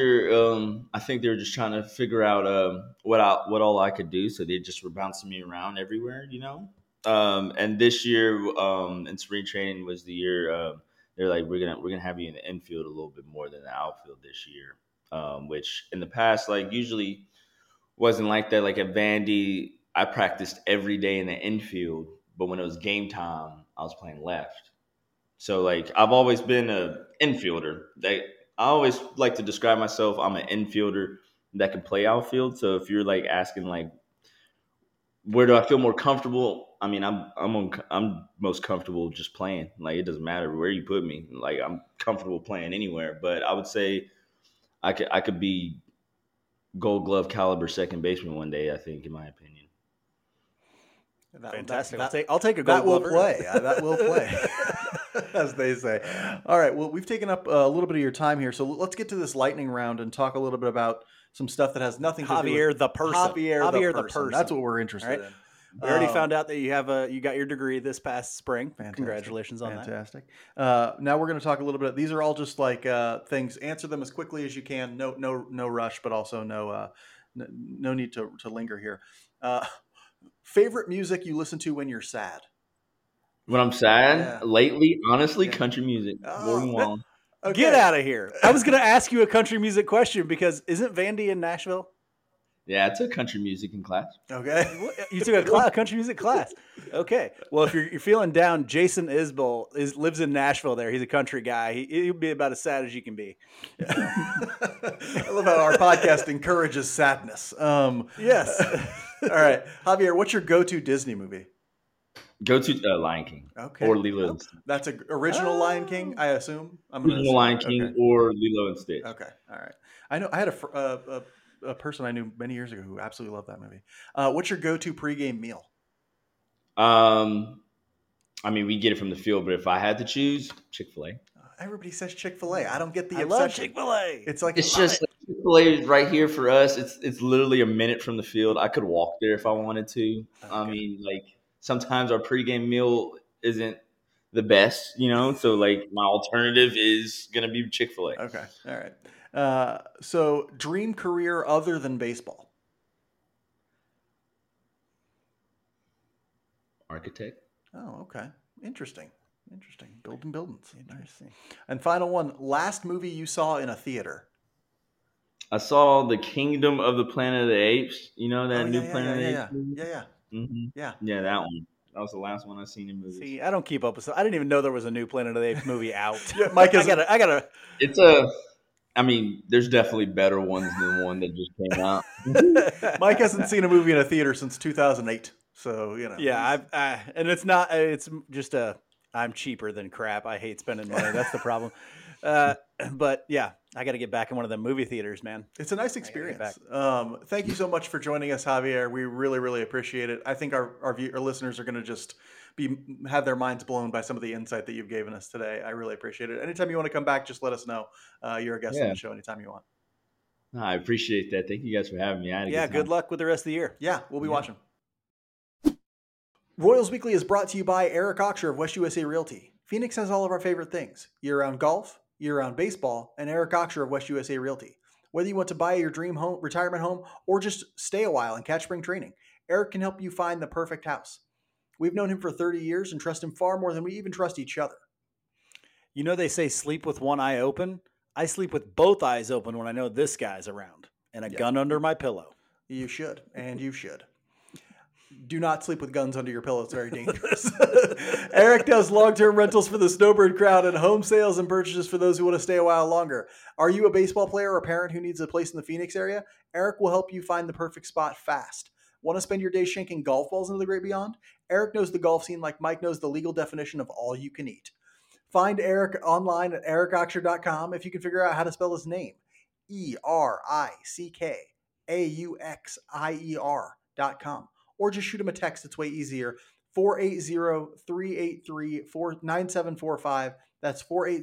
I think they were just trying to figure out what all I could do. So they just were bouncing me around everywhere, And this year, in spring training was the year they're like, we're gonna have you in the infield a little bit more than the outfield this year, which in the past, like usually wasn't like that. Like at Vandy, I practiced every day in the infield, but when it was game time, I was playing left. So like I've always been a infielder. I always like to describe myself. I'm an infielder that can play outfield. So if you're like asking like where do I feel more comfortable? I mean, I'm most comfortable just playing. Like it doesn't matter where you put me. Like I'm comfortable playing anywhere. But I would say I could be Gold Glove caliber second baseman one day, I think, in my opinion. Fantastic. I'll take a Gold Glove. That will play, as they say. All right. Well, we've taken up a little bit of your time here, so let's get to this lightning round and talk a little bit about some stuff that has nothing to do with Javier the person. Javier the person. That's what we're interested in. We already found out that you got your degree this past spring. Fantastic. Congratulations on that. Fantastic. Now we're going to talk a little bit. These are all just like things. Answer them as quickly as you can. No rush, but also no need to linger here. Favorite music you listen to when you're sad? When I'm sad, lately, honestly, country music. Morgan Wallen. Okay. Get out of here. I was going to ask you a country music question because isn't Vandy in Nashville? Yeah, I took country music in class. Okay. You took a country music class. Okay. Well, if you're feeling down, Jason Isbell lives in Nashville there. He's a country guy. He'll be about as sad as you can be. I love how our podcast encourages sadness. Yes. All right. Javier, what's your go-to Disney movie? Go to Lion King. Okay. Or Lilo and Stitch. That's an original Lion King, I assume. Original Lion King or Lilo and Stitch. Okay. All right. I know I had a person I knew many years ago who absolutely loved that movie. What's your go-to pregame meal? I mean, we get it from the field, but if I had to choose, Chick-fil-A. Everybody says Chick-fil-A. I don't get the I obsession. love Chick-fil-A. It's like It's just Chick-fil-A is right here for us. It's literally a minute from the field. I could walk there if I wanted to. Okay. I mean, like sometimes our pregame meal isn't the best, you know. So like my alternative is gonna be Chick-fil-A. Okay. All right. So dream career other than baseball. Architect. Oh, okay. Interesting. Building buildings. Nice. And final one, last movie you saw in a theater. I saw The Kingdom of the Planet of the Apes. You know that new Planet of the Apes? Yeah. Mm-hmm. Yeah. Yeah, that one. That was the last one I seen in movies. See, I don't keep up with. I didn't even know there was a new Planet of the Apes movie out. Yeah, Mike, I gotta. It's I mean, there's definitely better ones than the one that just came out. Mike hasn't seen a movie in a theater since 2008. So, you know. Yeah, and it's not. It's just I'm cheaper than crap. I hate spending money. That's the problem. But yeah, I got to get back in one of the movie theaters, man. It's a nice experience. Thank you so much for joining us, Javier. We really, really appreciate it. I think our listeners are going to just have their minds blown by some of the insight that you've given us today. I really appreciate it. Anytime you want to come back, just let us know. You're a guest on the show anytime you want. No, I appreciate that. Thank you guys for having me. Good luck with the rest of the year. Yeah, we'll be watching. Royals Weekly is brought to you by Eric Oxer of West USA Realty. Phoenix has all of our favorite things: year-round golf, year-round baseball, and Eric Oxer of West USA Realty. Whether you want to buy your dream home, retirement home, or just stay a while and catch spring training, Eric can help you find the perfect house. We've known him for 30 years and trust him far more than we even trust each other. You know they say sleep with one eye open? I sleep with both eyes open when I know this guy's around and a gun under my pillow. You should, and you should. Do not sleep with guns under your pillow. It's very dangerous. Eric does long-term rentals for the snowbird crowd and home sales and purchases for those who want to stay a while longer. Are you a baseball player or a parent who needs a place in the Phoenix area? Eric will help you find the perfect spot fast. Want to spend your day shanking golf balls into the great beyond? Eric knows the golf scene like Mike knows the legal definition of all you can eat. Find Eric online at ericoxer.com if you can figure out how to spell his name. ERICKAUXIER.com. Or just shoot him a text. It's way easier. 480-383-9745. That's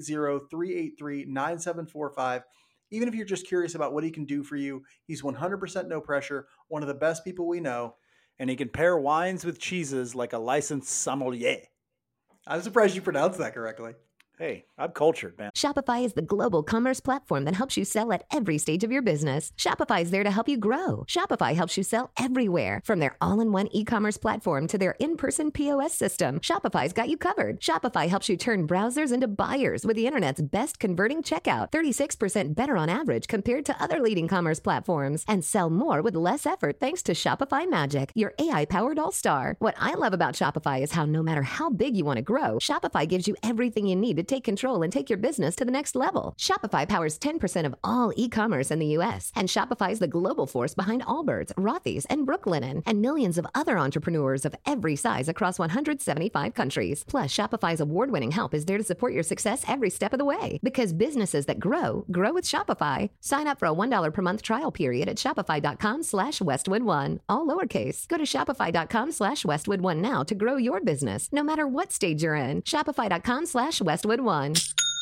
480-383-9745. Even if you're just curious about what he can do for you, he's 100% no pressure, one of the best people we know. And he can pair wines with cheeses like a licensed sommelier. I'm surprised you pronounced that correctly. Hey, I'm cultured, man. Shopify is the global commerce platform that helps you sell at every stage of your business. Shopify is there to help you grow. Shopify helps you sell everywhere, from their all-in-one e-commerce platform to their in-person POS system. Shopify's got you covered. Shopify helps you turn browsers into buyers with the internet's best converting checkout, 36% better on average compared to other leading commerce platforms, and sell more with less effort thanks to Shopify Magic, your AI-powered all-star. What I love about Shopify is how no matter how big you want to grow, Shopify gives you everything you need to take control and take your business to the next level. Shopify powers 10% of all e-commerce in the U.S., and Shopify is the global force behind Allbirds, Rothy's, and Brooklinen, and millions of other entrepreneurs of every size across 175 countries. Plus, Shopify's award-winning help is there to support your success every step of the way. Because businesses that grow with Shopify. Sign up for a $1 per month trial period at shopify.com/Westwood1. All lowercase. Go to shopify.com/Westwood1 now to grow your business, no matter what stage you're in. Shopify.com/Westwood1.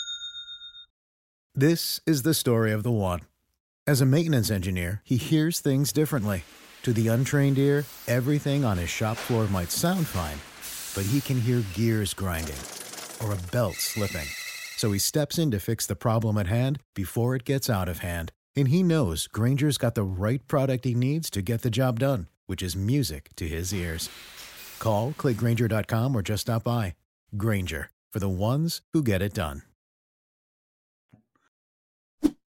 This is the story of the one. As a maintenance engineer, he hears things differently. To the untrained ear, everything on his shop floor might sound fine, but he can hear gears grinding or a belt slipping. So he steps in to fix the problem at hand before it gets out of hand. And he knows Grainger's got the right product he needs to get the job done, which is music to his ears. Call, click Grainger.com, or just stop by. Grainger, for the ones who get it done.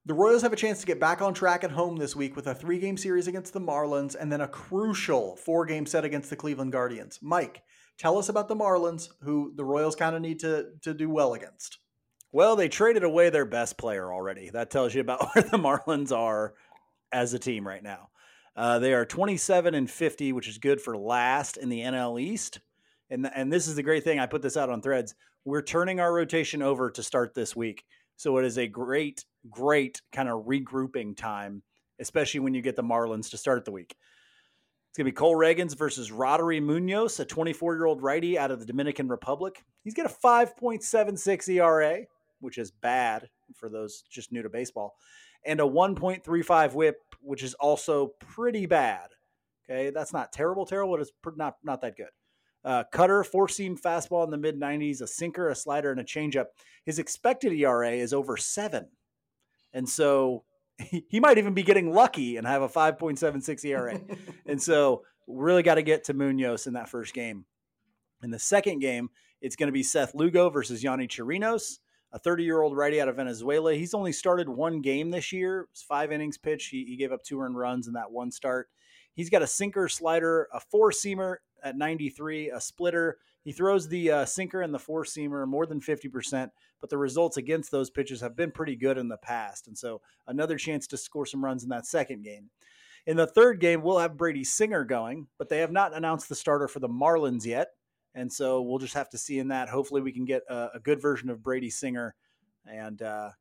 The Royals have a chance to get back on track at home this week with a 3-game series against the Marlins and then a crucial 4-game set against the Cleveland Guardians. Mike, tell us about the Marlins, who the Royals kind of need to do well against. Well, they traded away their best player already. That tells you about where the Marlins are as a team right now. They are 27-50, which is good for last in the NL East. And this is the great thing. I put this out on Threads. We're turning our rotation over to start this week. So it is a great kind of regrouping time, especially when you get the Marlins to start the week. It's going to be Cole Reagans versus Roddery Munoz, a 24-year-old righty out of the Dominican Republic. He's got a 5.76 ERA, which is bad for those just new to baseball, and a 1.35 whip, which is also pretty bad. Okay, that's not terrible, but it's not that good. Cutter, 4-seam fastball in the mid-90s, a sinker, a slider, and a changeup. His expected ERA is over 7. And so he might even be getting lucky and have a 5.76 ERA. And so really got to get to Munoz in that first game. In the second game, it's going to be Seth Lugo versus Yanni Chirinos, a 30-year-old righty out of Venezuela. He's only started 1 game this year. It's 5 innings pitched. He gave up 2 earned runs in that one start. He's got a sinker, slider, a 4-seamer at 93, a splitter. He throws the sinker and the 4-seamer more than 50%, but the results against those pitches have been pretty good in the past. And so another chance to score some runs in that second game. In the third game, we'll have Brady Singer going, but they have not announced the starter for the Marlins yet. And so we'll just have to see in that. Hopefully we can get a good version of Brady Singer. And,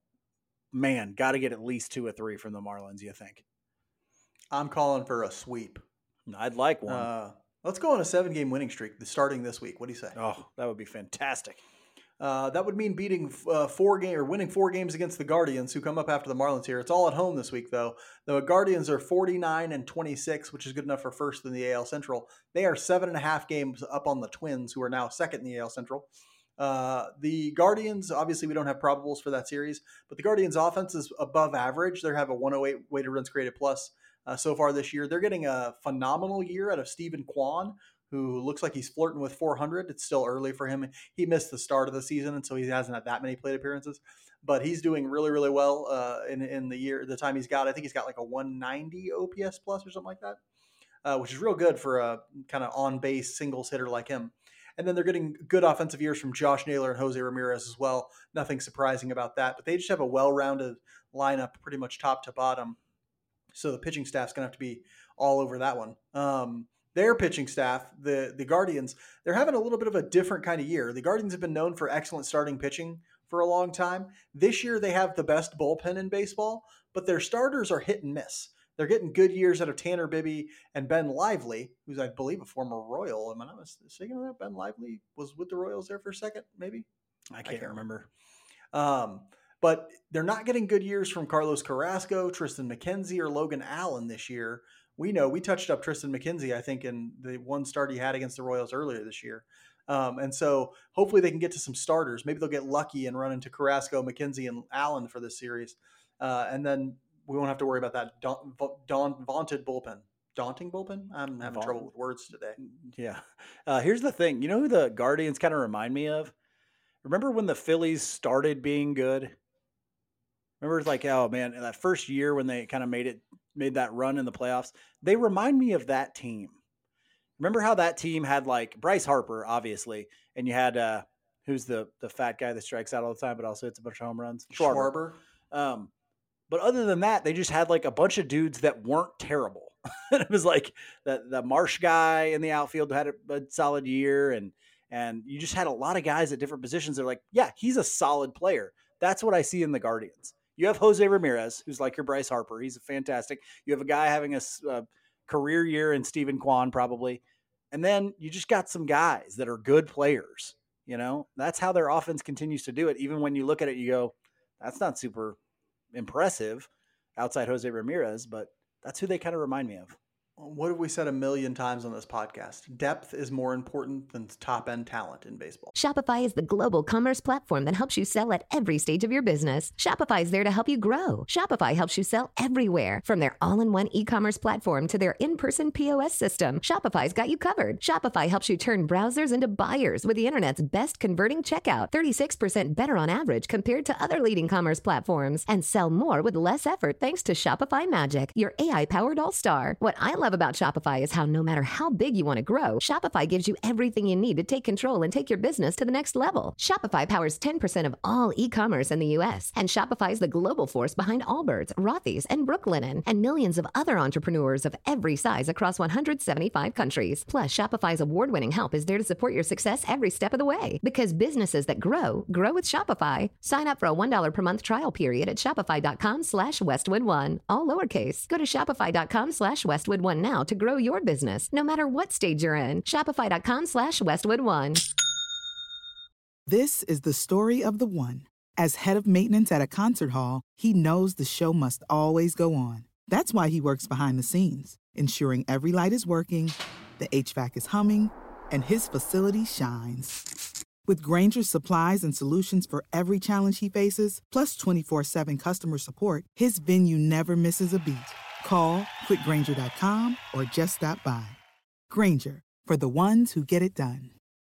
got to get at least 2 or 3 from the Marlins, you think? I'm calling for a sweep. I'd like one. Let's go on a 7-game winning streak starting this week. What do you say? Oh, that would be fantastic. That would mean beating winning 4 games against the Guardians, who come up after the Marlins here. It's all at home this week, though. The Guardians are 49-26, which is good enough for first in the AL Central. They are 7.5 games up on the Twins, who are now second in the AL Central. The Guardians, obviously, we don't have probables for that series, but the Guardians' offense is above average. They have a 108 weighted runs created plus so far this year. They're getting a phenomenal year out of Stephen Kwan, who looks like he's flirting with 400. It's still early for him. He missed the start of the season, and so he hasn't had that many plate appearances. But he's doing really, really well in the time he's got. I think he's got like a 190 OPS plus or something like that, which is real good for a kind of on-base singles hitter like him. And then they're getting good offensive years from Josh Naylor and Jose Ramirez as well. Nothing surprising about that. But they just have a well-rounded lineup pretty much top to bottom. So the pitching staff's going to have to be all over that one. Their pitching staff, the Guardians, they're having a little bit of a different kind of year. The Guardians have been known for excellent starting pitching for a long time. This year they have the best bullpen in baseball, but their starters are hit and miss. They're getting good years out of Tanner Bibby and Ben Lively, who's, I believe, a former Royal. Am I not mistaken on that? Ben Lively was with the Royals there for a second, maybe? I can't remember. But they're not getting good years from Carlos Carrasco, Tristan McKenzie, or Logan Allen this year. We know we touched up Tristan McKenzie, I think, in the one start he had against the Royals earlier this year. And so hopefully they can get to some starters. Maybe they'll get lucky and run into Carrasco, McKenzie, and Allen for this series. And then we won't have to worry about that vaunted bullpen. Daunting bullpen? I'm having trouble with words today. Yeah. Here's the thing. You know who the Guardians kind of remind me of? Remember when the Phillies started being good? Remember, it's like, oh man, that first year when they kind of made that run in the playoffs, they remind me of that team. Remember how that team had like Bryce Harper, obviously, and you had who's the fat guy that strikes out all the time, but also hits a bunch of home runs? Schwarber. But other than that, they just had like a bunch of dudes that weren't terrible. It was like the Marsh guy in the outfield had a solid year, and you just had a lot of guys at different positions. They're like, yeah, he's a solid player. That's what I see in the Guardians. You have Jose Ramirez, who's like your Bryce Harper. He's fantastic. You have a guy having a career year in Stephen Kwan, probably. And then you just got some guys that are good players. You know, that's how their offense continues to do it. Even when you look at it, you go, that's not super impressive outside Jose Ramirez, but that's who they kind of remind me of. What have we said a million times on this podcast? Depth is more important than top-end talent in baseball. Shopify is the global commerce platform that helps you sell at every stage of your business. Shopify is there to help you grow. Shopify helps you sell everywhere, from their all-in-one e-commerce platform to their in-person POS system. Shopify's got you covered. Shopify helps you turn browsers into buyers with the internet's best converting checkout, 36% better on average compared to other leading commerce platforms, and sell more with less effort thanks to Shopify Magic, your AI-powered all-star. What I love about Shopify is how no matter how big you want to grow, Shopify gives you everything you need to take control and take your business to the next level. Shopify powers 10% of all e-commerce in the U.S., and Shopify is the global force behind Allbirds, Rothy's, and Brooklinen, and millions of other entrepreneurs of every size across 175 countries. Plus, Shopify's award-winning help is there to support your success every step of the way. Because businesses that grow with Shopify. Sign up for a $1 per month trial period at shopify.com/Westwood1, all lowercase. Go to shopify.com/Westwood1 now to grow your business, no matter what stage you're in. Shopify.com/Westwood1. This is the story of the one. As head of maintenance at a concert hall, he knows the show must always go on. That's why he works behind the scenes, ensuring every light is working, the HVAC is humming, and his facility shines. With Grainger's supplies and solutions for every challenge he faces, plus 24/7 customer support, his venue never misses a beat. Call quickgrainger.com or just stop by. Grainger, for the ones who get it done.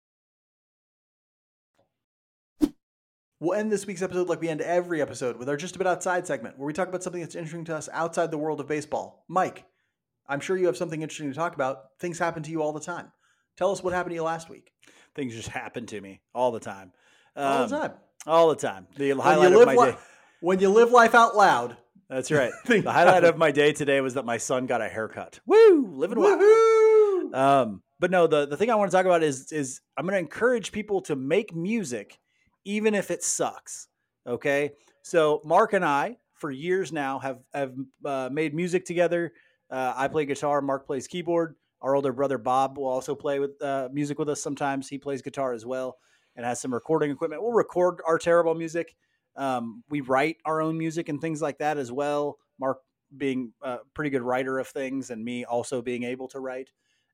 We'll end this week's episode like we end every episode with our Just About Outside segment, where we talk about something that's interesting to us outside the world of baseball. Mike, I'm sure you have something interesting to talk about. Things happen to you all the time. Tell us what happened to you last week. Things just happen to me all the time. All the time. All the time. The highlight of my day. When you live life out loud. That's right. The highlight of my day today was that my son got a haircut. Woo! Living well. Woohoo! But no, the thing I want to talk about is I'm going to encourage people to make music even if it sucks. Okay? So Mark and I, for years now, have made music together. I play guitar. Mark plays keyboard. Our older brother, Bob, will also play with music with us sometimes. He plays guitar as well and has some recording equipment. We'll record our terrible music. We write our own music and things like that as well. Mark being a pretty good writer of things and me also being able to write.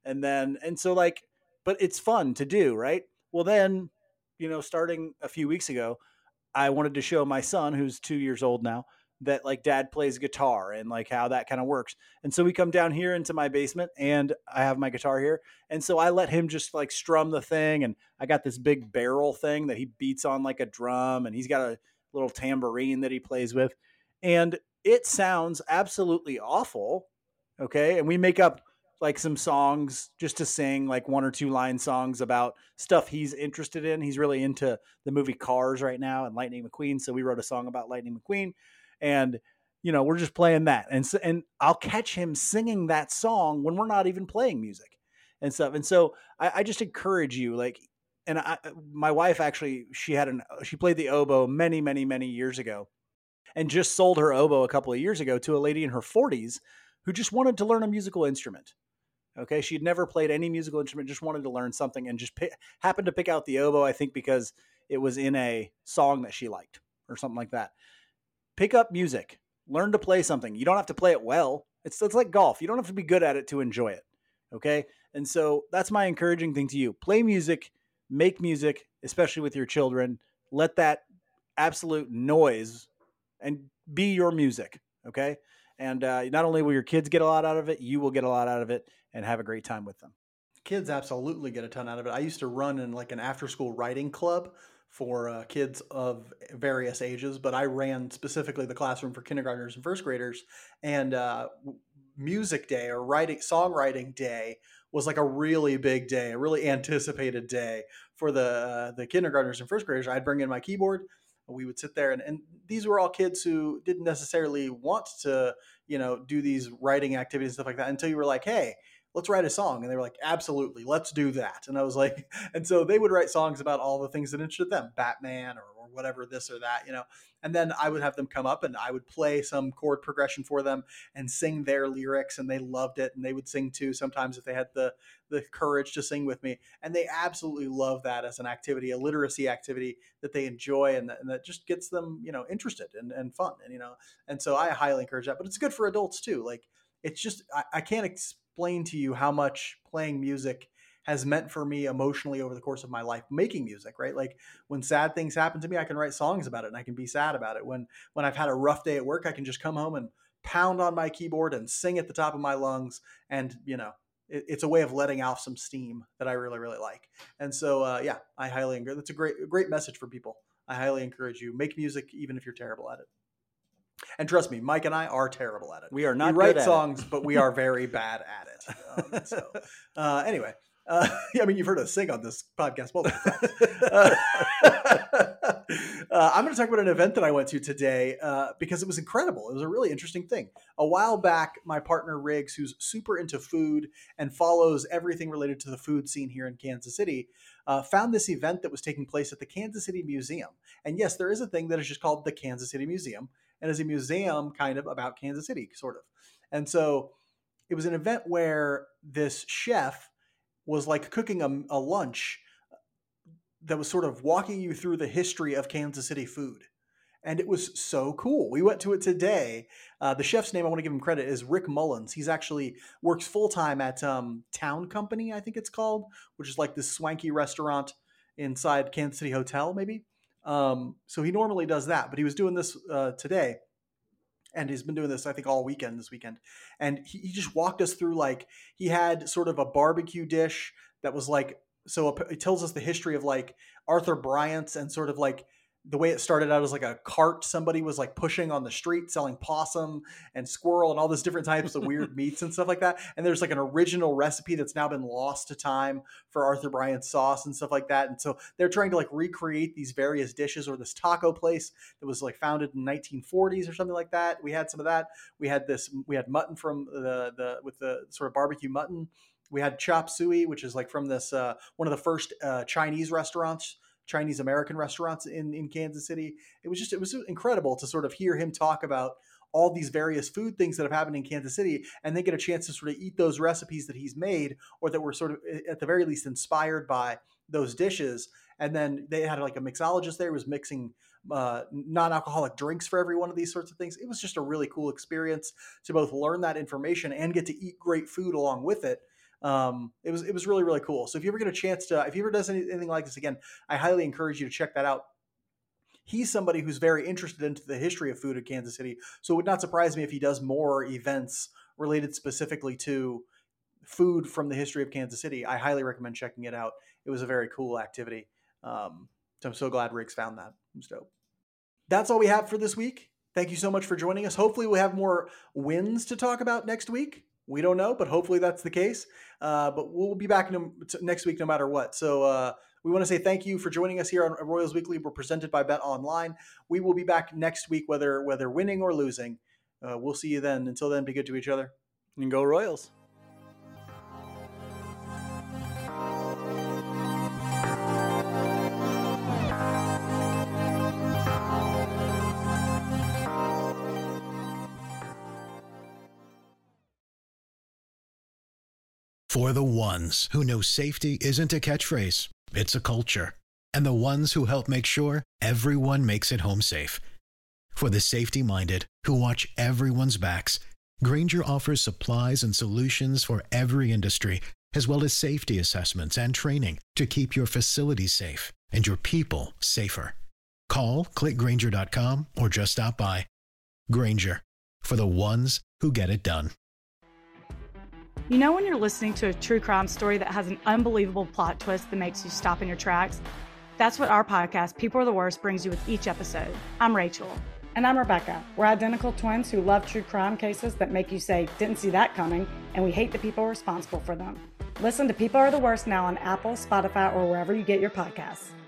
But it's fun to do, right? Well, then, starting a few weeks ago, I wanted to show my son, who's 2 years old now, that like dad plays guitar and like how that kind of works. And so we come down here into my basement and I have my guitar here. And so I let him just like strum the thing. And I got this big barrel thing that he beats on like a drum. And he's got a little tambourine that he plays with. And it sounds absolutely awful. Okay. And we make up like some songs just to sing, like 1 or 2 line songs about stuff he's interested in. He's really into the movie Cars right now and Lightning McQueen. So we wrote a song about Lightning McQueen. And, we're just playing that. And I'll catch him singing that song when we're not even playing music and stuff. And so I just encourage you, my wife actually, she played the oboe many, many, many years ago and just sold her oboe a couple of years ago to a lady in her 40s who just wanted to learn a musical instrument. Okay. She'd never played any musical instrument, just wanted to learn something and just happened to pick out the oboe, I think, because it was in a song that she liked or something like that. Pick up music, learn to play something. You don't have to play it well. It's like golf. You don't have to be good at it to enjoy it. Okay. And so that's my encouraging thing to you. Play music, make music, especially with your children. Let that absolute noise and be your music. Okay. And not only will your kids get a lot out of it, you will get a lot out of it and have a great time with them. Kids absolutely get a ton out of it. I used to run in like an after-school writing club for kids of various ages, but I ran specifically the classroom for kindergartners and first graders. And music day or songwriting day was like a really big day, a really anticipated day for the kindergartners and first graders. I'd bring in my keyboard. We would sit there and these were all kids who didn't necessarily want to, do these writing activities and stuff like that until you were like, hey, let's write a song. And they were like, absolutely, let's do that. And I was like, and so they would write songs about all the things that interested them, Batman or whatever, this or that, and then I would have them come up and I would play some chord progression for them and sing their lyrics. And they loved it. And they would sing too, sometimes if they had the courage to sing with me. And they absolutely love that as an activity, a literacy activity that they enjoy and that just gets them, interested and fun. And so I highly encourage that, but it's good for adults too. Like, it's just, I can't explain to you how much playing music has meant for me emotionally over the course of my life, making music, right? Like when sad things happen to me, I can write songs about it and I can be sad about it. When I've had a rough day at work, I can just come home and pound on my keyboard and sing at the top of my lungs. And, it's a way of letting off some steam that I really, really like. And so, I highly encourage. That's a great message for people. I highly encourage you, make music, even if you're terrible at it. And trust me, Mike and I are terrible at it. We are not. We write songs, but we are very bad at it. Anyway, you've heard us sing on this podcast multiple times. I'm going to talk about an event that I went to today because it was incredible. It was a really interesting thing. A while back, my partner Riggs, who's super into food and follows everything related to the food scene here in Kansas City, found this event that was taking place at the Kansas City Museum. And yes, there is a thing that is just called the Kansas City Museum, and is a museum kind of about Kansas City, sort of. And so it was an event where this chef was like cooking a lunch that was sort of walking you through the history of Kansas City food. And it was so cool. We went to it today. The chef's name, I want to give him credit, is Rick Mullins. He's actually works full-time at Town Company, I think it's called, which is like this swanky restaurant inside Kansas City Hotel, maybe. So he normally does that, but he was doing this today. And he's been doing this, I think, all weekend this weekend. And he just walked us through, like, he had sort of a barbecue dish that was like, so it tells us the history of like Arthur Bryant's and sort of like the way it started out as like a cart somebody was like pushing on the street selling possum and squirrel and all those different types of weird meats and stuff like that. And there's like an original recipe that's now been lost to time for Arthur Bryant's sauce and stuff like that. And so they're trying to like recreate these various dishes, or this taco place that was like founded in 1940s or something like that. We had some of that. We had mutton from with the sort of barbecue mutton. We had chop suey, which is like from this one of the first Chinese American restaurants in Kansas City. It was incredible to sort of hear him talk about all these various food things that have happened in Kansas City, and then get a chance to sort of eat those recipes that he's made, or that were sort of at the very least inspired by those dishes. And then they had like a mixologist there who was mixing non-alcoholic drinks for every one of these sorts of things. It was just a really cool experience to both learn that information and get to eat great food along with it. It was really, really cool. So if you ever get a chance if he ever does anything like this again, I highly encourage you to check that out. He's somebody who's very interested into the history of food in Kansas City. So it would not surprise me if he does more events related specifically to food from the history of Kansas City. I highly recommend checking it out. It was a very cool activity. So I'm so glad Riggs found that. It was dope. That's all we have for this week. Thank you so much for joining us. Hopefully we'll have more wins to talk about next week. We don't know, but hopefully that's the case. But we'll be back next week no matter what. So we want to say thank you for joining us here on Royals Weekly. We're presented by Bet Online. We will be back next week, whether winning or losing. We'll see you then. Until then, be good to each other. And go Royals. For the ones who know safety isn't a catchphrase, it's a culture. And the ones who help make sure everyone makes it home safe. For the safety-minded who watch everyone's backs, Grainger offers supplies and solutions for every industry, as well as safety assessments and training to keep your facilities safe and your people safer. Call, click Grainger.com, or just stop by. Grainger, for the ones who get it done. You know when you're listening to a true crime story that has an unbelievable plot twist that makes you stop in your tracks? That's what our podcast, People Are the Worst, brings you with each episode. I'm Rachel. And I'm Rebecca. We're identical twins who love true crime cases that make you say, didn't see that coming, and we hate the people responsible for them. Listen to People Are the Worst now on Apple, Spotify, or wherever you get your podcasts.